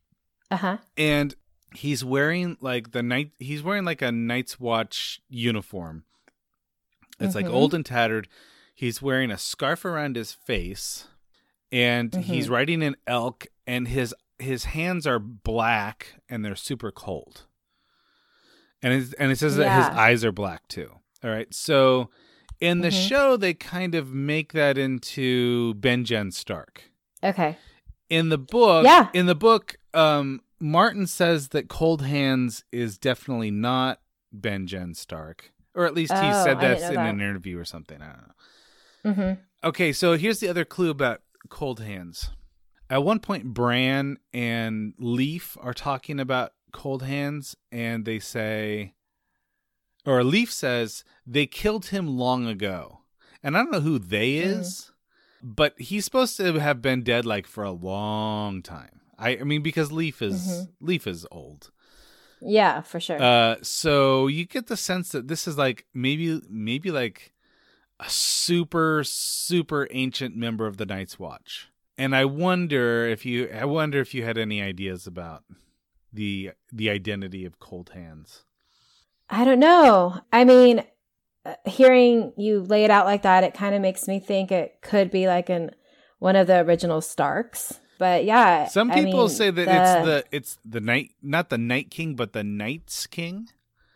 And he's wearing like a Night's Watch uniform. It's like old and tattered. He's wearing a scarf around his face, and he's riding an elk, and his hands are black and they're super cold. And it says that his eyes are black too. All right. So in the show, they kind of make that into Benjen Stark. Okay. In the book, Martin says that Cold Hands is definitely not Benjen Stark. Or at least he said that in an interview or something. I don't know. Okay, so here's the other clue about Cold Hands. At one point, Bran and Leaf are talking about Cold Hands, and they say, or Leaf says, they killed him long ago. And I don't know who they is, but he's supposed to have been dead like for a long time. I mean, because Leaf is old. Yeah, for sure. So you get the sense that this is like maybe like a super, super ancient member of the Night's Watch. And I wonder if you had any ideas about the identity of Cold Hands. I don't know. I mean, hearing you lay it out like that, it kind of makes me think it could be like one of the original Starks. But yeah, some people say that it's the night, not the Night King, but the Night's King.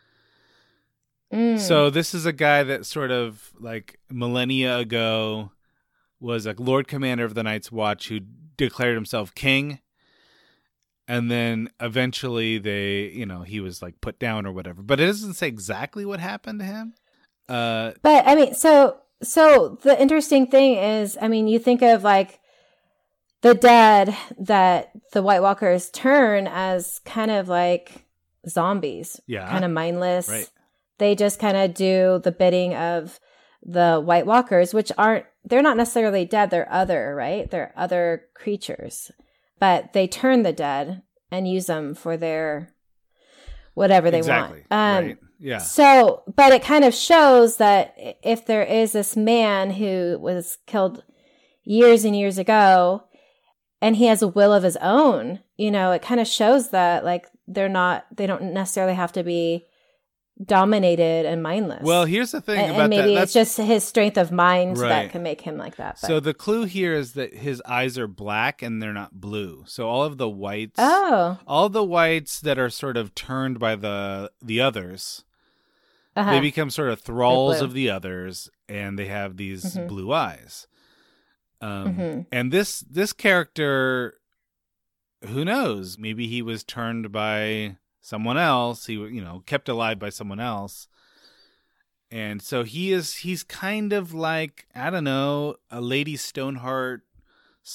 So this is a guy that sort of like millennia ago was a Lord Commander of the Night's Watch who declared himself king. And then eventually he was like put down or whatever. But it doesn't say exactly what happened to him. But I mean, so the interesting thing is, I mean, you think of like the dead that the White Walkers turn as kind of like zombies. Yeah. Kind of mindless. Right. They just kind of do the bidding of the White Walkers, which they're not necessarily dead. They're other, right? They're other creatures. But they turn the dead and use them for their whatever they want. Right. Yeah. So, but it kind of shows that if there is this man who was killed years and years ago, and he has a will of his own, it kind of shows that like they don't necessarily have to be dominated and mindless. Well, here's the thing about and maybe that. It's just his strength of mind that can make him like that. But. So the clue here is that his eyes are black and they're not blue. So all of the whites, that are sort of turned by the others, they become sort of thralls of the others, and they have these blue eyes. And this character, who knows? Maybe he was turned by someone else. He, kept alive by someone else. And so he's kind of like, I don't know, a Lady Stoneheart /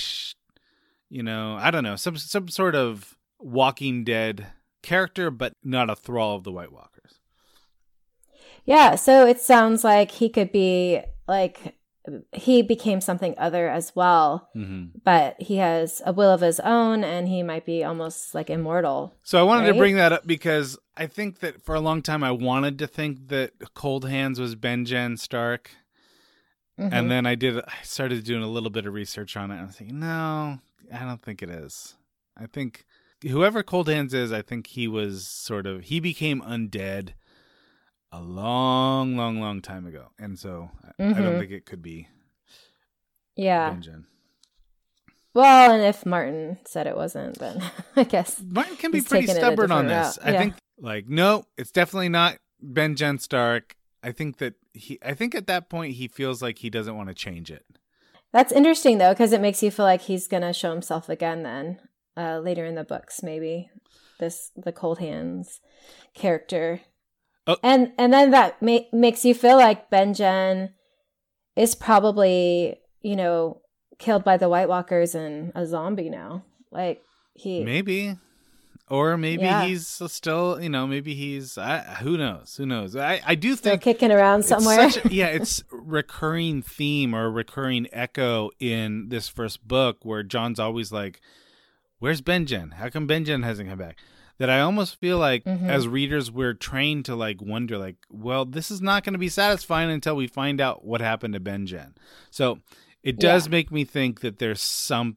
I don't know, some sort of Walking Dead character, but not a thrall of the White Walkers. Yeah, so it sounds like he could be like, he became something other as well, but he has a will of his own, and he might be almost like immortal. So I wanted to bring that up because I think that for a long time I wanted to think that Cold Hands was Benjen Stark, and then I started doing a little bit of research on it, and I was thinking, no, I don't think it is. I think whoever Cold Hands is, I think he became undead a long, long, long time ago. And so I don't think it could be Benjen. Well, and if Martin said it wasn't, then I guess Martin can be pretty stubborn on this. I think no, it's definitely not Benjen Stark. I think at that point he feels like he doesn't want to change it. That's interesting though, because it makes you feel like he's going to show himself again then later in the books, maybe the Cold Hands character. Oh. And then that makes you feel like Benjen is probably, killed by the White Walkers and a zombie now. Like maybe he's still, maybe he's, who knows? I do think still kicking around somewhere. It's recurring theme or recurring echo in this first book where John's always like, where's Benjen? How come Benjen hasn't come back? That I almost feel like as readers, we're trained to like wonder like, well, this is not going to be satisfying until we find out what happened to Benjen. So it does make me think that there's some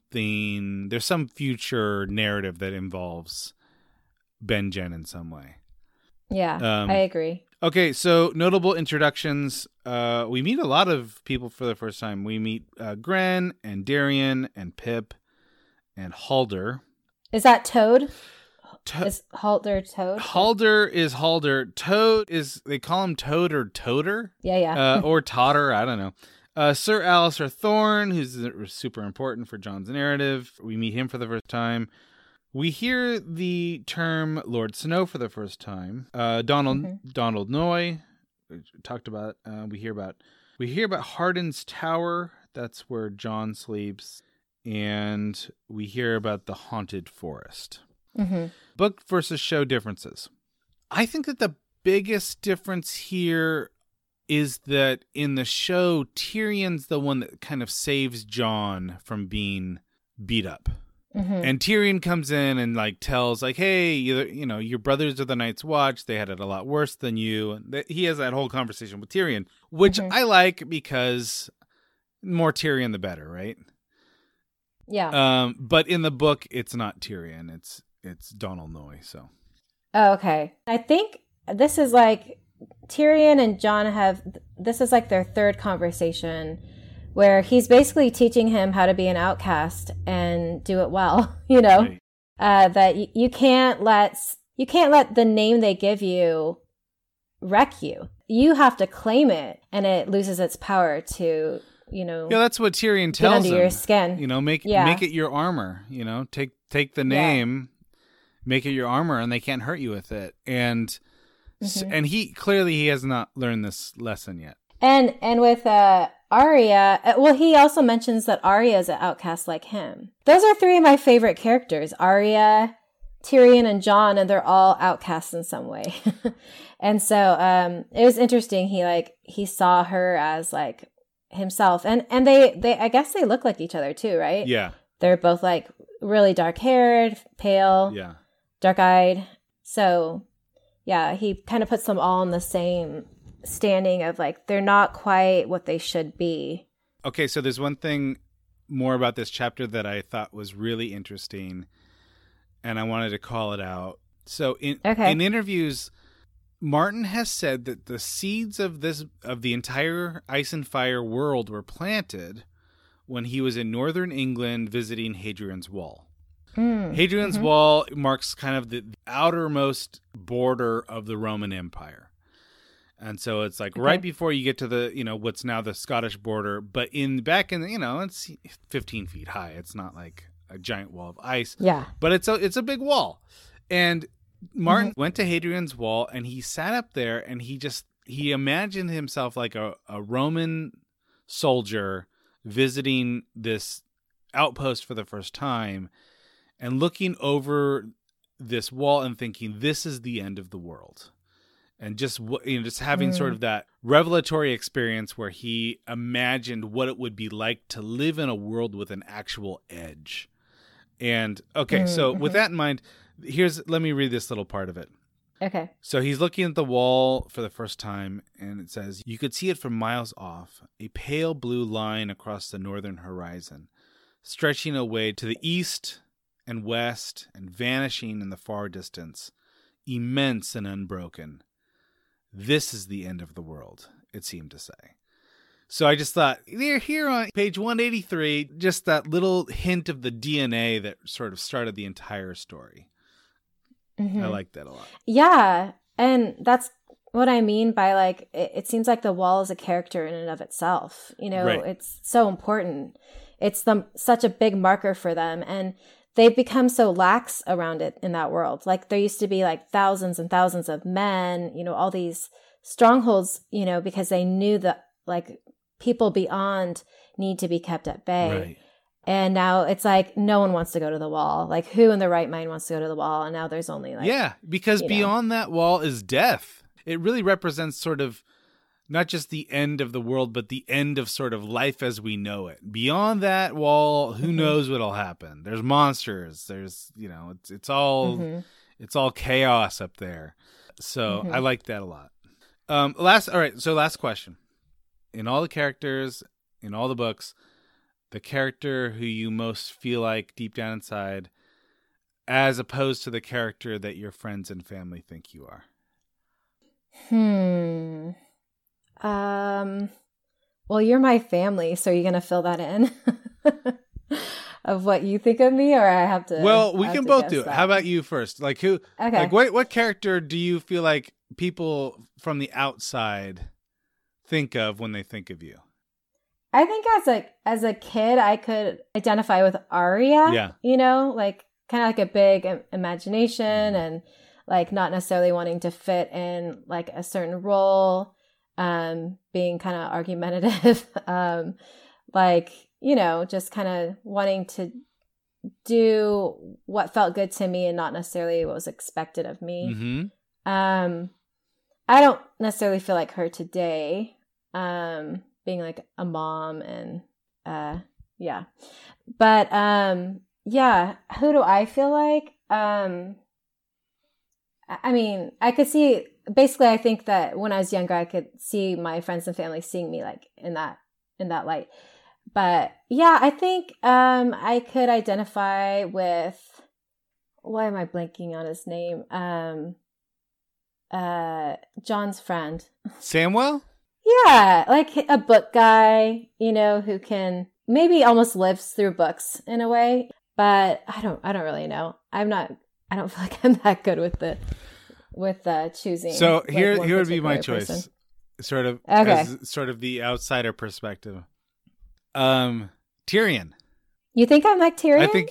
future narrative that involves Ben-Gen in some way. Yeah, I agree. Okay, so notable introductions. We meet a lot of people for the first time. We meet Gren and Darien and Pip and Halder. Is that Toad? Is Halder Toad? Halder is Halder. Toad is, they call him Toad or Toader? Yeah. Or Totter, I don't know. Sir Alistair Thorne, who's super important for John's narrative. We meet him for the first time. We hear the term Lord Snow for the first time. Donald Noy, we talked about. We hear about Hardin's Tower. That's where John sleeps. And we hear about the Haunted Forest. Mm-hmm. Book versus show differences. I think that the biggest difference here is that in the show, Tyrion's the one that kind of saves John from being beat up. Mm-hmm. And Tyrion comes in and like tells like, hey, you know, your brothers are the Night's Watch. They had it a lot worse than you. And he has that whole conversation with Tyrion, which I like because more Tyrion the better, right? Yeah. But in the book, it's not Tyrion. It's Donald Noy. So. Oh, okay. I think this is like Tyrion and John this is like their third conversation where he's basically teaching him how to be an outcast and do it well, you know, right. That you can't let the name they give you wreck you. You have to claim it and it loses its power to, you know. Yeah, that's what Tyrion tells under him. your skin. You know, make it your armor, you know, take the name, make it your armor and they can't hurt you with it. And and he has not learned this lesson yet. And with Arya, well, he also mentions that Arya is an outcast like him. Those are three of my favorite characters: Arya, Tyrion, and Jon, and they're all outcasts in some way. And so it was interesting. He saw her as like himself, and they I guess they look like each other too, right? Yeah, they're both like really dark haired, pale, dark eyed. So yeah, he kind of puts them all in the same standing of like they're not quite what they should be. Okay, so there's one thing more about this chapter that I thought was really interesting, and I wanted to call it out. So in interviews, Martin has said that the seeds of the entire Ice and Fire world were planted when he was in northern England visiting Hadrian's Wall. Hadrian's Wall marks kind of the outermost border of the Roman Empire. And so it's like right before you get to the, you know, what's now the Scottish border, but back in, you know, it's 15 feet high. It's not like a giant wall of ice. Yeah. But it's a big wall. And Martin went to Hadrian's Wall and he sat up there and he imagined himself like a Roman soldier visiting this outpost for the first time and looking over this wall and thinking, this is the end of the world. And just having sort of that revelatory experience where he imagined what it would be like to live in a world with an actual edge. And so with that in mind, let me read this little part of it. Okay. So he's looking at the wall for the first time, and it says, you could see it from miles off, a pale blue line across the northern horizon, stretching away to the east and west and vanishing in the far distance, immense and unbroken. This is the end of the world, it seemed to say. So I just thought, here on page 183, just that little hint of the DNA that sort of started the entire story. I like that a lot. Yeah, and that's what I mean by like, it seems like the wall is a character in and of itself. You know, It's so important. It's such a big marker for them, and they've become so lax around it in that world. Like there used to be like thousands and thousands of men, you know, all these strongholds, you know, because they knew that like people beyond need to be kept at bay. Right. And now it's like no one wants to go to the wall. Like who in their right mind wants to go to the wall? And now there's only like because beyond that wall is death. It really represents sort of not just the end of the world, but the end of sort of life as we know it. Beyond that wall, who knows what'll happen? There's monsters. There's, you know, it's all chaos up there. So I like that a lot. Last question. In all the characters, in all the books, the character who you most feel like deep down inside, as opposed to the character that your friends and family think you are? Well, you're my family, so are you going to fill that in of what you think of me, or I have to? Well, we can both do it. That? How about you first? Like who? Okay. Like what character do you feel like people from the outside think of when they think of you? I think as a kid, I could identify with Arya. Yeah. You know, like kind of like a big imagination and like not necessarily wanting to fit in like a certain role, being kind of argumentative, like, you know, just kind of wanting to do what felt good to me and not necessarily what was expected of me. Mm-hmm. I don't necessarily feel like her today, being like a mom and yeah. But yeah, who do I feel like? I mean, I could see, basically I think that when I was younger I could see my friends and family seeing me like in that light. But yeah, I think I could identify with, why am I blanking on his name? John's friend. Samwell? Yeah, like a book guy, you know, who can maybe almost lives through books in a way, but I don't really know. I don't feel like I'm that good with choosing. So like, here would be my person. choice, sort of Okay. as sort of the outsider perspective. Tyrion. You think I'm like Tyrion? I think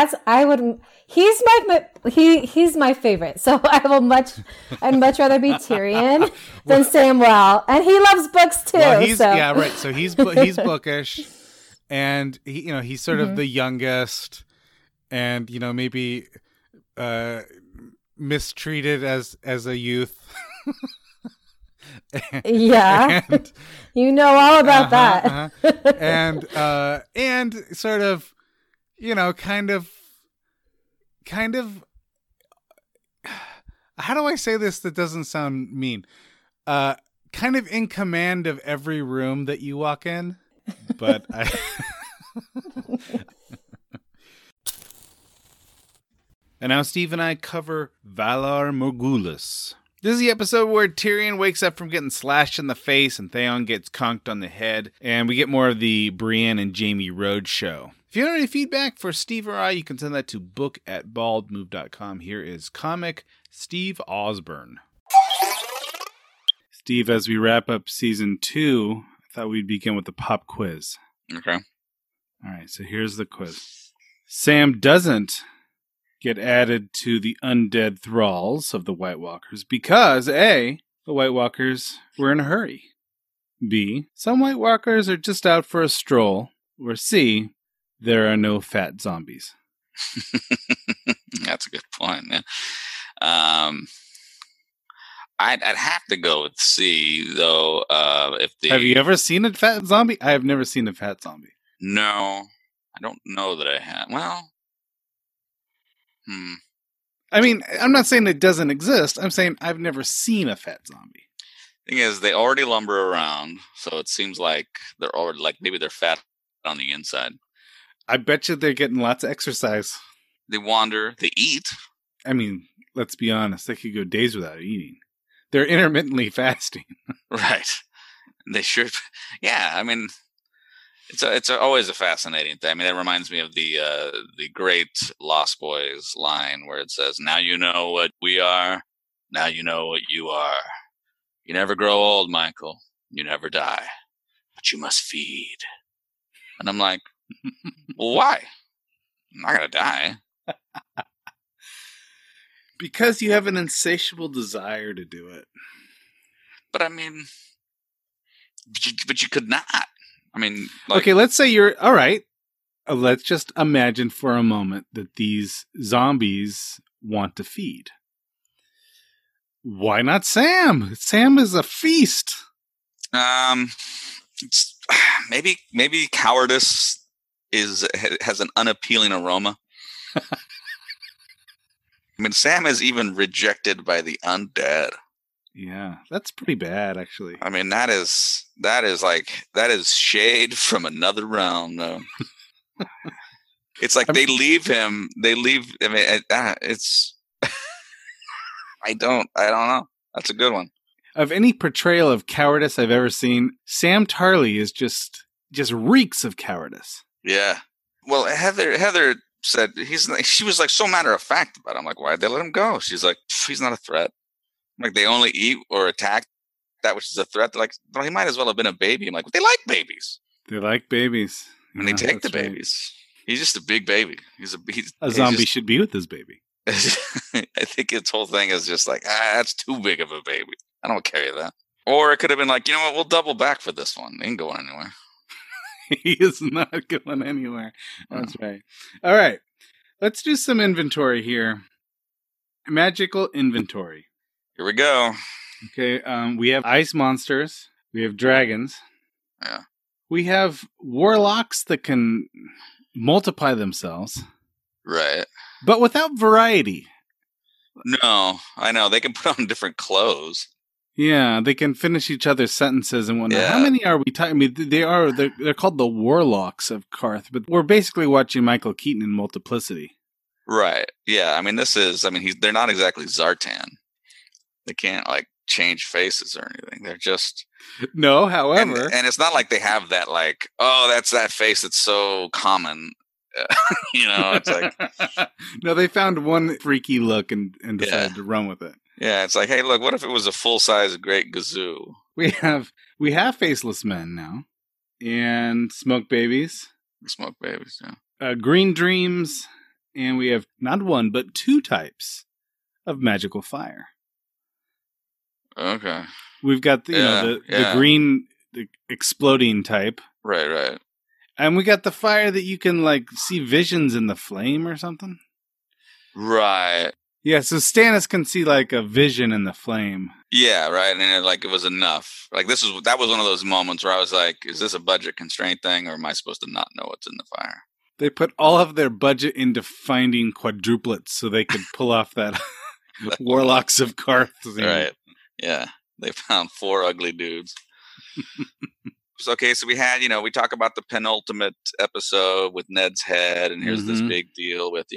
he's my favorite. So I'd much rather be Tyrion than Samwell, and he loves books too. Well, so. Yeah, right. So he's bookish, and he's sort of the youngest, and maybe mistreated as a youth. Yeah, and, you know all about that. And sort of, kind of. How do I say this that doesn't sound mean? Kind of in command of every room that you walk in, but I. And now Steve and I cover Valar Morghulis. This is the episode where Tyrion wakes up from getting slashed in the face and Theon gets conked on the head, and we get more of the Brienne and Jaime Road show. If you have any feedback for Steve or I, you can send that to book@baldmove.com. Here is comic Steve Osborne. Steve, as we wrap up season 2, I thought we'd begin with the pop quiz. Okay. All right, so here's the quiz. Sam doesn't get added to the undead thralls of the White Walkers because A, the White Walkers were in a hurry. B, some White Walkers are just out for a stroll. Or C, there are no fat zombies. That's a good point. Yeah. I'd have to go with C, though. Have you ever seen a fat zombie? I have never seen a fat zombie. No, I don't know that I have. Well, I mean, I'm not saying it doesn't exist. I'm saying I've never seen a fat zombie. Thing is, they already lumber around, so it seems like they're already maybe they're fat on the inside. I bet you they're getting lots of exercise. They wander, they eat. I mean, let's be honest. They could go days without eating. They're intermittently fasting. Right. They should. Yeah, I mean, it's always a fascinating thing. I mean, that reminds me of the great Lost Boys line where it says, "Now you know what we are. Now you know what you are. You never grow old, Michael. You never die. But you must feed." And I'm like, well, why? I'm not going to die. Because you have an insatiable desire to do it. But I mean, but you could not. I mean, okay, let's say you're all right. Let's just imagine for a moment that these zombies want to feed. Why not Sam? Sam is a feast. It's, maybe cowardice has an unappealing aroma. I mean, Sam is even rejected by the undead. Yeah, that's pretty bad, actually. I mean, that is shade from another realm, though. It's like they leave him. I mean, it's. I don't know. That's a good one. Of any portrayal of cowardice I've ever seen, Sam Tarly is just reeks of cowardice. Yeah. Well, Heather said she was like so matter of fact about it. I'm like, why'd they let him go? She's like, he's not a threat. Like, they only eat or attack that which is a threat. They're like, well, he might as well have been a baby. I'm like, well, they like babies. They like babies. And they take the babies. He's just a big baby. A zombie should be with his baby. I think its whole thing is just like, that's too big of a baby. I don't carry that. Or it could have been like, you know what, we'll double back for this one. They ain't going anywhere. He is not going anywhere. That's right. All right. Let's do some inventory here. Magical inventory. Here we go. Okay. We have ice monsters. We have dragons. Yeah. We have warlocks that can multiply themselves. Right. But without variety. No, I know. They can put on different clothes. Yeah, they can finish each other's sentences and whatnot. Yeah. How many are we talking? I mean, they're called the Warlocks of Karth, but we're basically watching Michael Keaton in Multiplicity. Right. Yeah. I mean, they're not exactly Zartan. They can't like change faces or anything. They're just no. However, and it's not like they have that like, oh, that's that face that's so common. You know, it's like no. They found one freaky look and decided to run with it. Yeah, it's like, hey, look, what if it was a full-size Great Gazoo? We have faceless men now, and smoke babies. Smoke babies, yeah. Green dreams, and we have not one but two types of magical fire. Okay. We've got the green, the exploding type. Right. And we got the fire that you can like see visions in the flame or something. Right. Yeah, so Stannis can see like a vision in the flame. Yeah, right. And it was enough. Like that was one of those moments where I was like, is this a budget constraint thing, or am I supposed to not know what's in the fire? They put all of their budget into finding quadruplets so they could pull off that Warlocks of Karth scene. Right. Yeah. They found 4 ugly dudes. Okay, so we had, we talk about the penultimate episode with Ned's head, and here's this big deal with,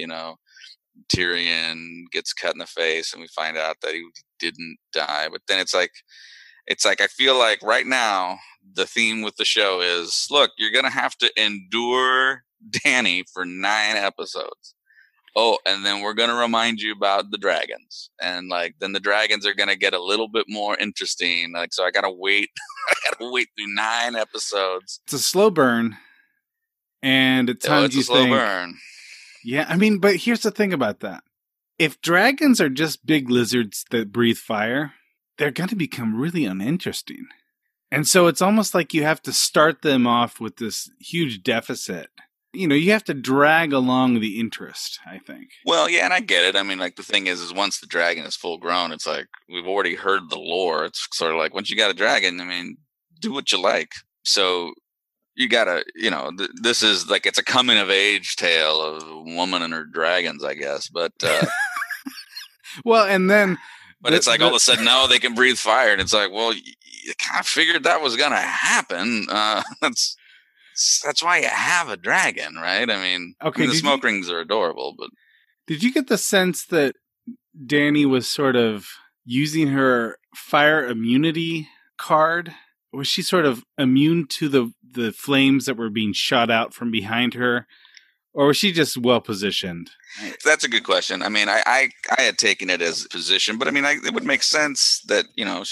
Tyrion gets cut in the face, and we find out that he didn't die. But then it's like I feel like right now the theme with the show is, look, you're gonna have to endure Dany for 9 episodes. Oh, and then we're gonna remind you about the dragons, and then the dragons are gonna get a little bit more interesting. So I gotta wait. I gotta wait through 9 episodes. It's a slow burn, and at times it's a slow burn. Yeah, I mean, but here's the thing about that. If dragons are just big lizards that breathe fire, they're going to become really uninteresting. And so it's almost like you have to start them off with this huge deficit. You have to drag along the interest, I think. Well, yeah, and I get it. I mean, the thing is once the dragon is full grown, it's like we've already heard the lore. It's sort of like once you got a dragon, I mean, do what you like. So you gotta, this is like, it's a coming of age tale of a woman and her dragons, I guess. But, well, and then, but it's like all of a sudden now they can breathe fire. And it's like, well, you kind of figured that was going to happen. That's why you have a dragon, right? I mean, okay, the smoke rings are adorable, but did you get the sense that Dany was sort of using her fire immunity card? Was she sort of immune to the flames that were being shot out from behind her? Or was she just well positioned? That's a good question. I mean, I had taken it as a position, but I mean, it would make sense that,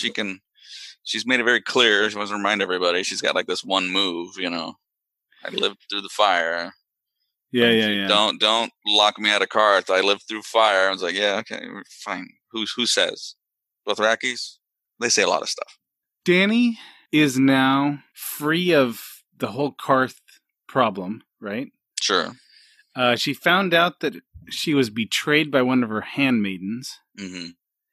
she's made it very clear. She wants to remind everybody she's got this one move, I lived through the fire. Yeah. Don't lock me out of Karth. I lived through fire. I was like, yeah, okay, fine. Who says? Dothrakis? They say a lot of stuff. Dany is now free of the whole Karth problem, right? Sure. She found out that she was betrayed by one of her handmaidens. Mm-hmm.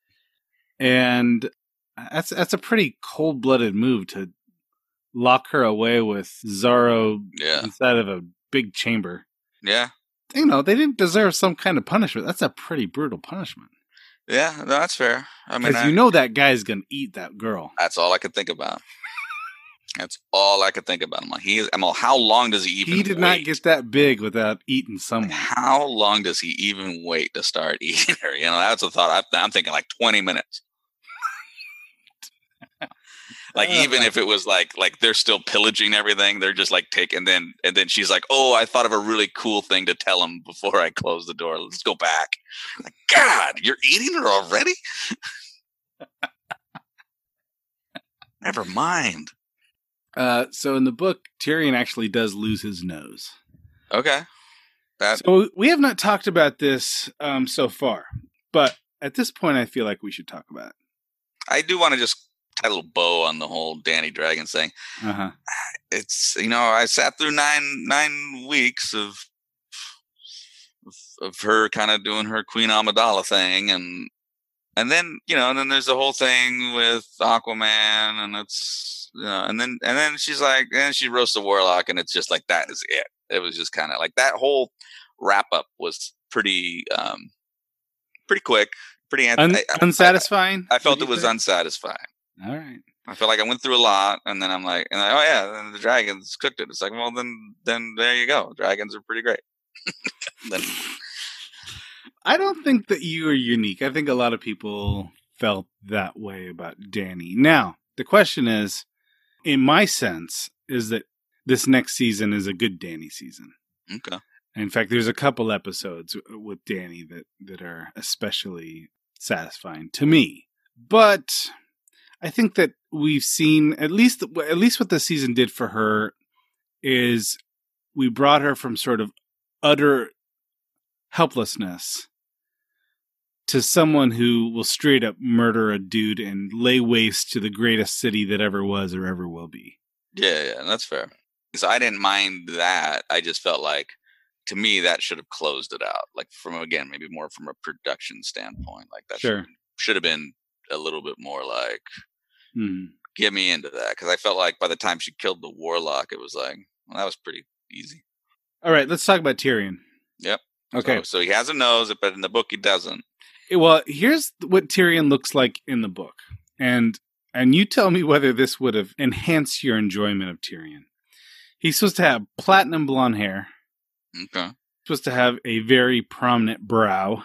And that's a pretty cold-blooded move to lock her away with Xaro inside of a big chamber. Yeah. They didn't deserve some kind of punishment. That's a pretty brutal punishment. Yeah, no, that's fair. I mean, Because you know that guy's gonna eat that girl. that's all I could think about. That's all I could think about. I'm like, how long does he even He did wait? not get that big without eating someone. How long does he even wait to start eating her? You know, that's a thought. I'm thinking like 20 minutes. Like, even if it was like they're still pillaging everything, they're just like taking, and then she's like, oh, I thought of a really cool thing to tell him before I close the door. Let's go back. Like, God, you're eating her already? Never mind. So in the book, Tyrion actually does lose his nose. Okay. So we have not talked about this so far, but at this point, I feel like we should talk about it. I do want to just tie a little bow on the whole Dany Dragons thing. Uh-huh. It's, I sat through nine weeks of her kind of doing her Queen Amidala thing, and then and then there's the whole thing with Aquaman, and it's and then she's like, and she roasts the Warlock, and it's just like, that is it. It was just kind of like that whole wrap up was pretty quick, pretty unsatisfying. I felt it was unsatisfying. All right. I feel like I went through a lot, and then I'm like, oh yeah, and the dragons cooked it. It's like, well, then there you go. Dragons are pretty great. Then, I don't think that you are unique. I think a lot of people felt that way about Dany. Now, the question is, in my sense, is that this next season is a good Dany season. Okay. In fact, there's a couple episodes with Dany that are especially satisfying to me. But I think that we've seen, at least what the season did for her is we brought her from sort of utter helplessness to someone who will straight up murder a dude and lay waste to the greatest city that ever was or ever will be. Yeah, that's fair. So I didn't mind that. I just felt like, to me, that should have closed it out. Like, maybe more from a production standpoint. Like, that should have been a little bit more like, get me into that. Because I felt like by the time she killed the Warlock, it was like, well, that was pretty easy. All right, let's talk about Tyrion. Yep. Okay. So he has a nose, but in the book he doesn't. Well, here's what Tyrion looks like in the book. And you tell me whether this would have enhanced your enjoyment of Tyrion. He's supposed to have platinum blonde hair. Okay. Supposed to have a very prominent brow.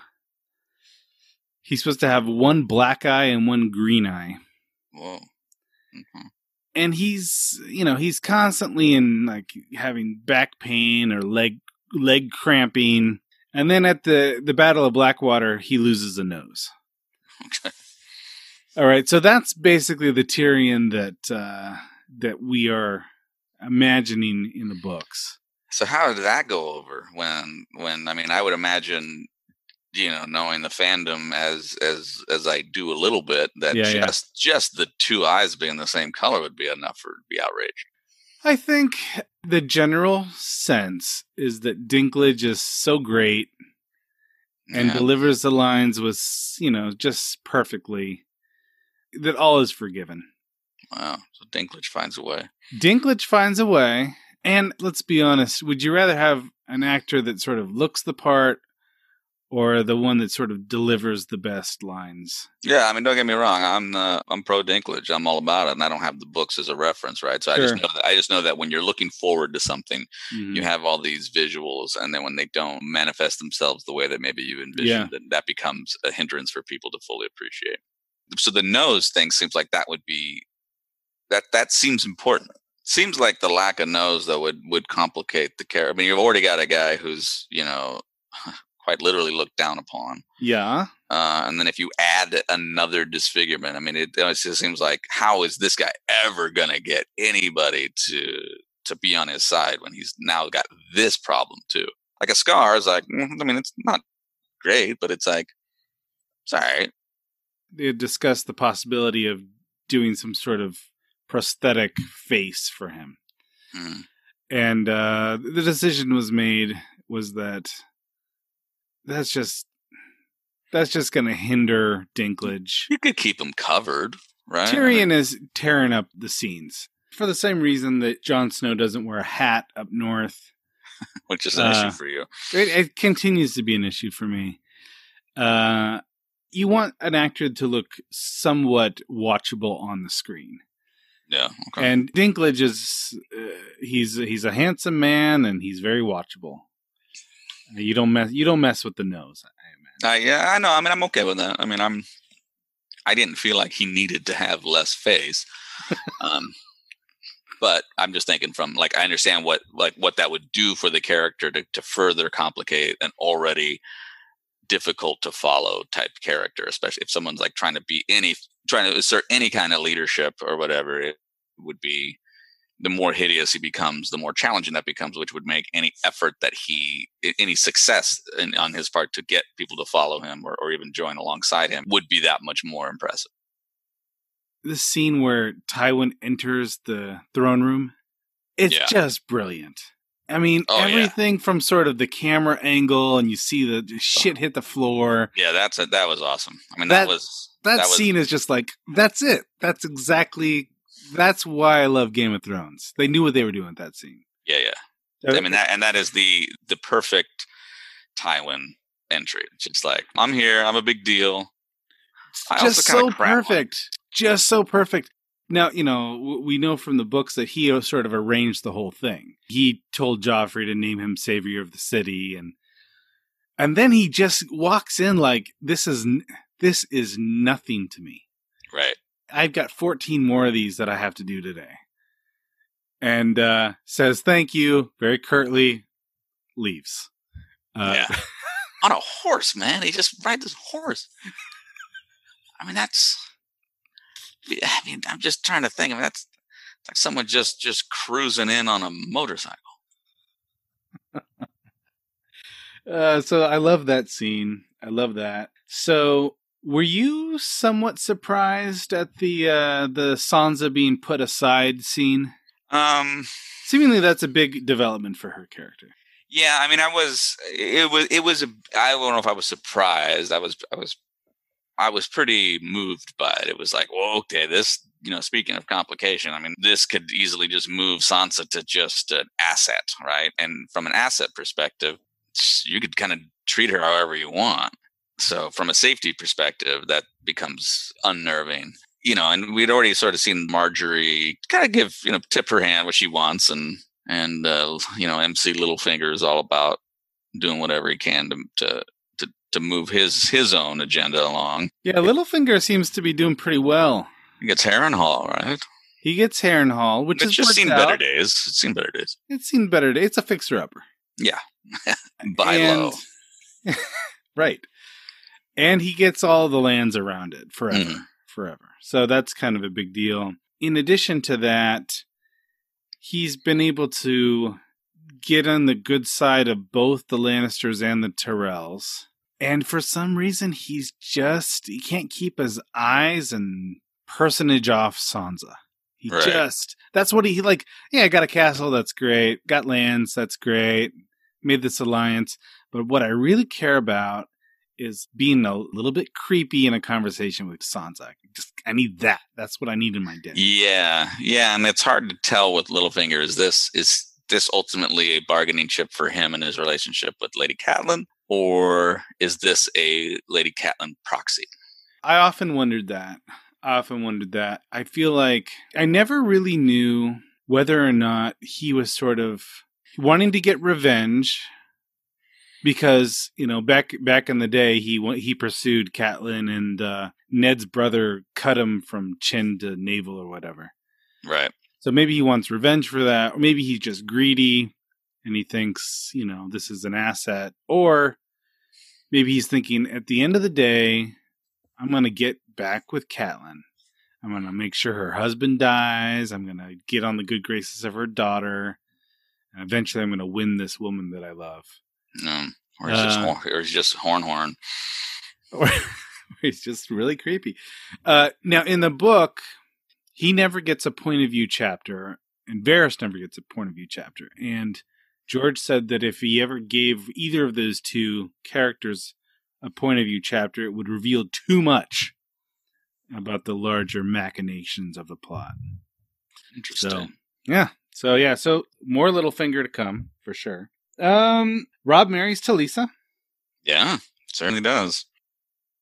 He's supposed to have one black eye and one green eye. Whoa. Okay. And he's constantly in like having back pain or leg cramping. And then at the Battle of Blackwater, he loses a nose. Okay. All right, so that's basically the Tyrion that we are imagining in the books. So how did that go over? When I mean, I would imagine, knowing the fandom as I do a little bit, that just the two eyes being the same color would be enough for to be outraged. I think the general sense is that Dinklage is so great and delivers the lines with, just perfectly, that all is forgiven. Wow. So Dinklage finds a way. Dinklage finds a way. And let's be honest, would you rather have an actor that sort of looks the part or the one that sort of delivers the best lines? Yeah, I mean, don't get me wrong. I'm pro Dinklage. I'm all about it, and I don't have the books as a reference, right? So sure. I just know that when you're looking forward to something, you have all these visuals, and then when they don't manifest themselves the way that maybe you envisioned, then that becomes a hindrance for people to fully appreciate. So the nose thing seems like that would be that seems important. Seems like the lack of nose, though, would complicate the character. I mean, you've already got a guy who's, quite literally looked down upon. Yeah. And then if you add another disfigurement, I mean, it just seems like, how is this guy ever going to get anybody to be on his side when he's now got this problem, too? Like a scar is like, I mean, it's not great, but it's like, it's all right. They had discussed the possibility of doing some sort of prosthetic face for him. And the decision was made was that's just going to hinder Dinklage. You could keep him covered, right? Tyrion is tearing up the scenes for the same reason that Jon Snow doesn't wear a hat up north. Which is an issue for you. It continues to be an issue for me. you want an actor to look somewhat watchable on the screen. Yeah. Okay. And Dinklage is he's a handsome man and he's very watchable. You don't mess with the nose. I imagine. Yeah, I know. I mean, I'm okay with that. I mean, I didn't feel like he needed to have less face. But I'm just thinking from like, I understand what that would do for the character to further complicate an already difficult to follow type character, especially if someone's like trying to assert any kind of leadership or whatever. It would be, the more hideous he becomes, the more challenging that becomes, which would make any effort that any success on his part to get people to follow him or even join alongside him would be that much more impressive. The scene where Tywin enters the throne room, it's just brilliant. I mean, everything from sort of the camera angle, and you see the shit hit the floor. Yeah, that was awesome. I mean, that scene is just like, that's it. That's why I love Game of Thrones. They knew what they were doing with that scene. Yeah. I mean, that is the perfect Tywin entry. It's just like, I'm here, I'm a big deal. Just so perfect. Just so perfect. Now, we know from the books that he sort of arranged the whole thing. He told Joffrey to name him Savior of the City, and then he just walks in like, this is nothing to me. Right. I've got 14 more of these that I have to do today. And says thank you, very curtly, leaves. On a horse, man. He just rides this horse. I mean, I'm just trying to think. I mean, that's like someone just cruising in on a motorcycle. So I love that scene. I love that. So were you somewhat surprised at the Sansa being put aside scene? Seemingly that's a big development for her character. Yeah, I mean, I don't know if I was surprised. I was pretty moved by it. It was like, well, okay, this, speaking of complication, I mean, this could easily just move Sansa to just an asset, right? And from an asset perspective, you could kind of treat her however you want. So from a safety perspective, that becomes unnerving, and we'd already sort of seen Marjorie kind of give, tip her hand what she wants. And MC Littlefinger is all about doing whatever he can to move his own agenda along. Yeah, Littlefinger seems to be doing pretty well. He gets Harrenhal, right? He gets Harrenhal, which has just seen better days. It's seen better days. It's a fixer-upper. Yeah. Buy low. Right. And he gets all the lands around it forever. So that's kind of a big deal. In addition to that, he's been able to get on the good side of both the Lannisters and the Tyrells. And for some reason, he can't keep his eyes and personage off Sansa. That's what he like. Yeah, I got a castle. That's great. Got lands. That's great. Made this alliance. But what I really care about is being a little bit creepy in a conversation with Sansa. I need that. That's what I need in my den. Yeah. And it's hard to tell with Littlefinger. Is this ultimately a bargaining chip for him and his relationship with Lady Catelyn? Or is this a Lady Catelyn proxy? I often wondered that. I feel like I never really knew whether or not he was sort of wanting to get revenge because, back in the day, he pursued Catelyn and Ned's brother cut him from chin to navel or whatever. Right. So maybe he wants revenge for that. Or maybe he's just greedy and he thinks, this is an asset. Or maybe he's thinking, at the end of the day, I'm going to get back with Catelyn. I'm going to make sure her husband dies. I'm going to get on the good graces of her daughter. And eventually I'm going to win this woman that I love. No, or he's just horn. Or he's just really creepy. Now, in the book, he never gets a point of view chapter, and Varys never gets a point of view chapter. And George said that if he ever gave either of those two characters a point of view chapter, it would reveal too much about the larger machinations of the plot. Interesting. So more Littlefinger to come, for sure. Robb marries Talisa. Yeah, certainly does.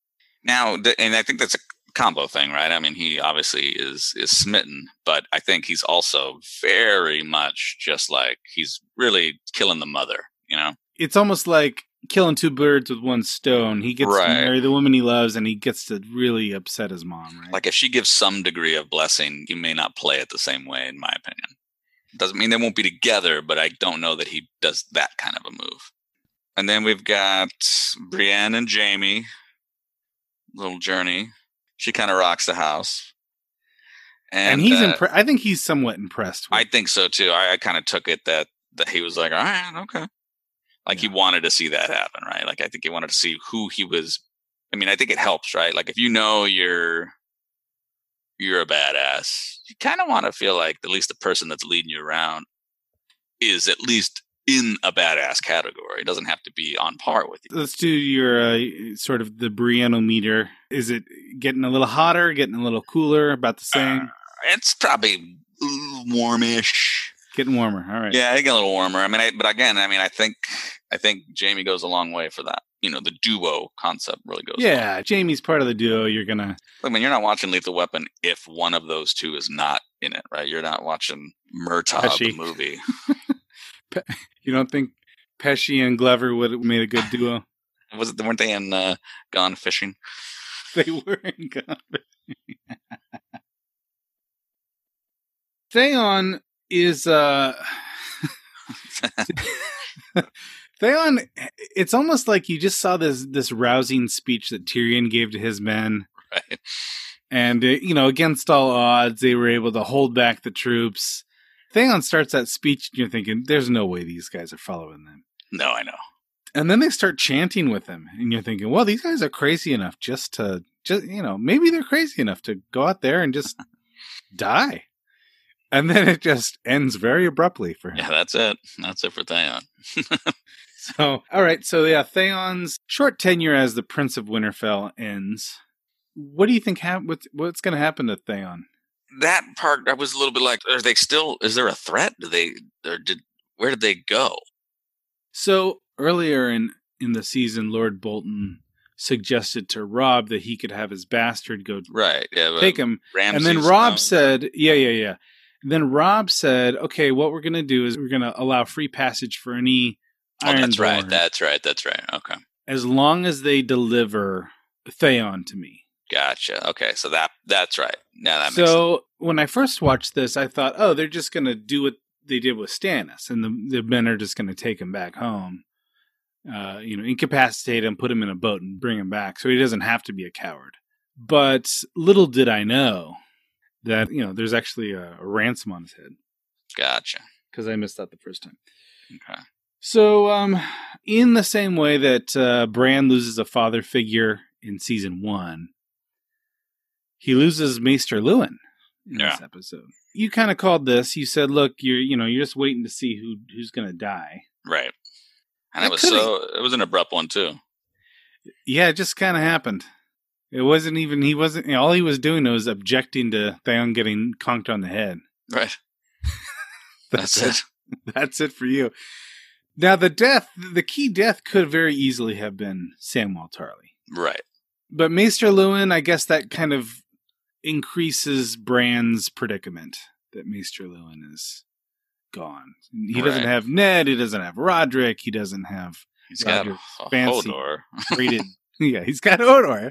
Now, and I think that's a combo thing, right? I mean, he obviously is smitten, but I think he's also very much just like he's really killing the mother, you know? It's almost like killing two birds with one stone. He gets to marry the woman he loves, and he gets to really upset his mom, right? Like if she gives some degree of blessing, he may not play it the same way, in my opinion. Doesn't mean they won't be together, but I don't know that he does that kind of a move. And then we've got Brienne and Jaime. Little journey. She kind of rocks the house. And he's I think he's somewhat impressed with I think so too. I kind of took it that he was like, all right, okay. Like he wanted to see that happen, right? Like I think he wanted to see who he was. I mean, I think it helps, right? Like if you know you're a badass, you kind of want to feel like at least the person that's leading you around is at least in a badass category. It doesn't have to be on par with you. Let's do your sort of the Brienne-o-meter. Is it getting a little hotter, getting a little cooler, about the same? It's probably warmish. Getting warmer. All right. Yeah, getting a little warmer. I mean, I think Jaime goes a long way for that. You know, the duo concept really goes. Yeah, Jaime's part of the duo. You're gonna. I mean, you're not watching Lethal Weapon if one of those two is not in it, right? You're not watching Murtaugh the movie. You don't think Pesci and Glover would have made a good duo? Weren't they in Gone Fishing? They were in Gone Fishing. Theon is Theon, it's almost like you just saw this rousing speech that Tyrion gave to his men. Right. And, against all odds, they were able to hold back the troops. Theon starts that speech, and you're thinking, there's no way these guys are following them. No, I know. And then they start chanting with him, and you're thinking, well, these guys are crazy enough maybe they're crazy enough to go out there and just die. And then it just ends very abruptly for him. Yeah, that's it. That's it for Theon. So, all right. So, yeah, Theon's short tenure as the Prince of Winterfell ends. What do you think what's going to happen to Theon? That part, I was a little bit like, is there a threat? Where did they go? So earlier in the season, Lord Bolton suggested to Robb that he could have his bastard go take him. Ramsay's, and then Robb said, yeah. And then Robb said, okay, what we're going to do is we're going to allow free passage for any Ironborn. That's right. Okay. As long as they deliver Theon to me. Gotcha. Okay, so that's right. Yeah, that makes sense. So when I first watched this, I thought, oh, they're just going to do what they did with Stannis, and the men are just going to take him back home, incapacitate him, put him in a boat, and bring him back, so he doesn't have to be a coward. But little did I know that there's actually a ransom on his head. Gotcha. Because I missed that the first time. Okay. So, in the same way that Bran loses a father figure in season 1. He loses Maester Luwin in this episode. You kind of called this. You said, "Look, you're just waiting to see who's going to die." Right. And it was an abrupt one too. Yeah, it just kind of happened. It wasn't even. He wasn't. All he was doing was objecting to Theon getting conked on the head. Right. That's it. That's it for you. Now the key death could very easily have been Samwell Tarly. Right. But Maester Luwin, I guess that kind of increases Bran's predicament that Maester Luwin is gone. He doesn't have Ned. He doesn't have Roderick. He doesn't have. He's got Hodor. Rated. Yeah, he's got Hodor.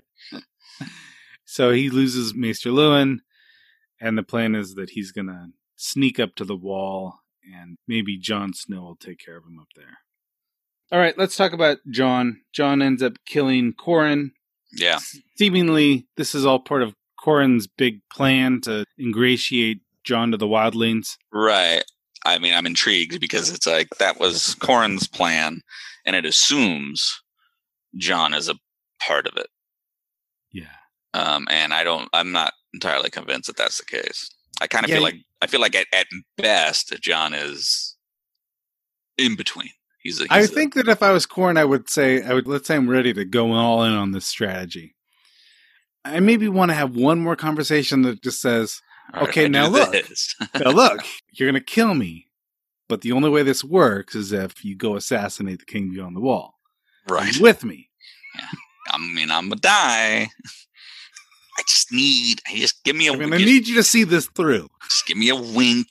So he loses Maester Luwin, and the plan is that he's going to sneak up to the wall, and maybe Jon Snow will take care of him up there. All right, let's talk about Jon. Jon ends up killing Qhorin. Yeah. Seemingly, this is all part of Qhorin's big plan to ingratiate Jon to the wildlings. Right. I mean, I'm intrigued because it's like that was Qhorin's plan, and it assumes Jon is a part of it. Yeah. And I'm not entirely convinced that that's the case. I kind of feel like at best Jon is in between. I think that if I was Qhorin, let's say I'm ready to go all in on this strategy. I maybe want to have one more conversation that just says, okay, now look, you're going to kill me. But the only way this works is if you go assassinate the king beyond the wall. Right. With me. Yeah. I'm gonna die. I just give me a. I need you to see this through. Just give me a wink.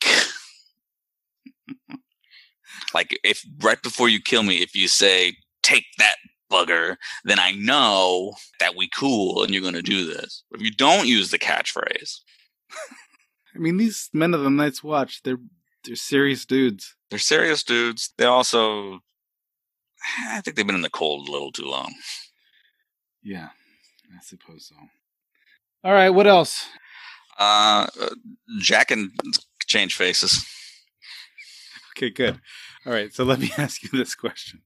Like if right before you kill me, if you say "take that, bugger," then I know that we cool and you're gonna do this. But if you don't use the catchphrase, I mean, these men of the Night's Watch, they're serious dudes. They're serious dudes. They also, I think they've been in the cold a little too long. Yeah, I suppose so. All right, what else? Jack can change faces. Okay, good. All right, so let me ask you this question.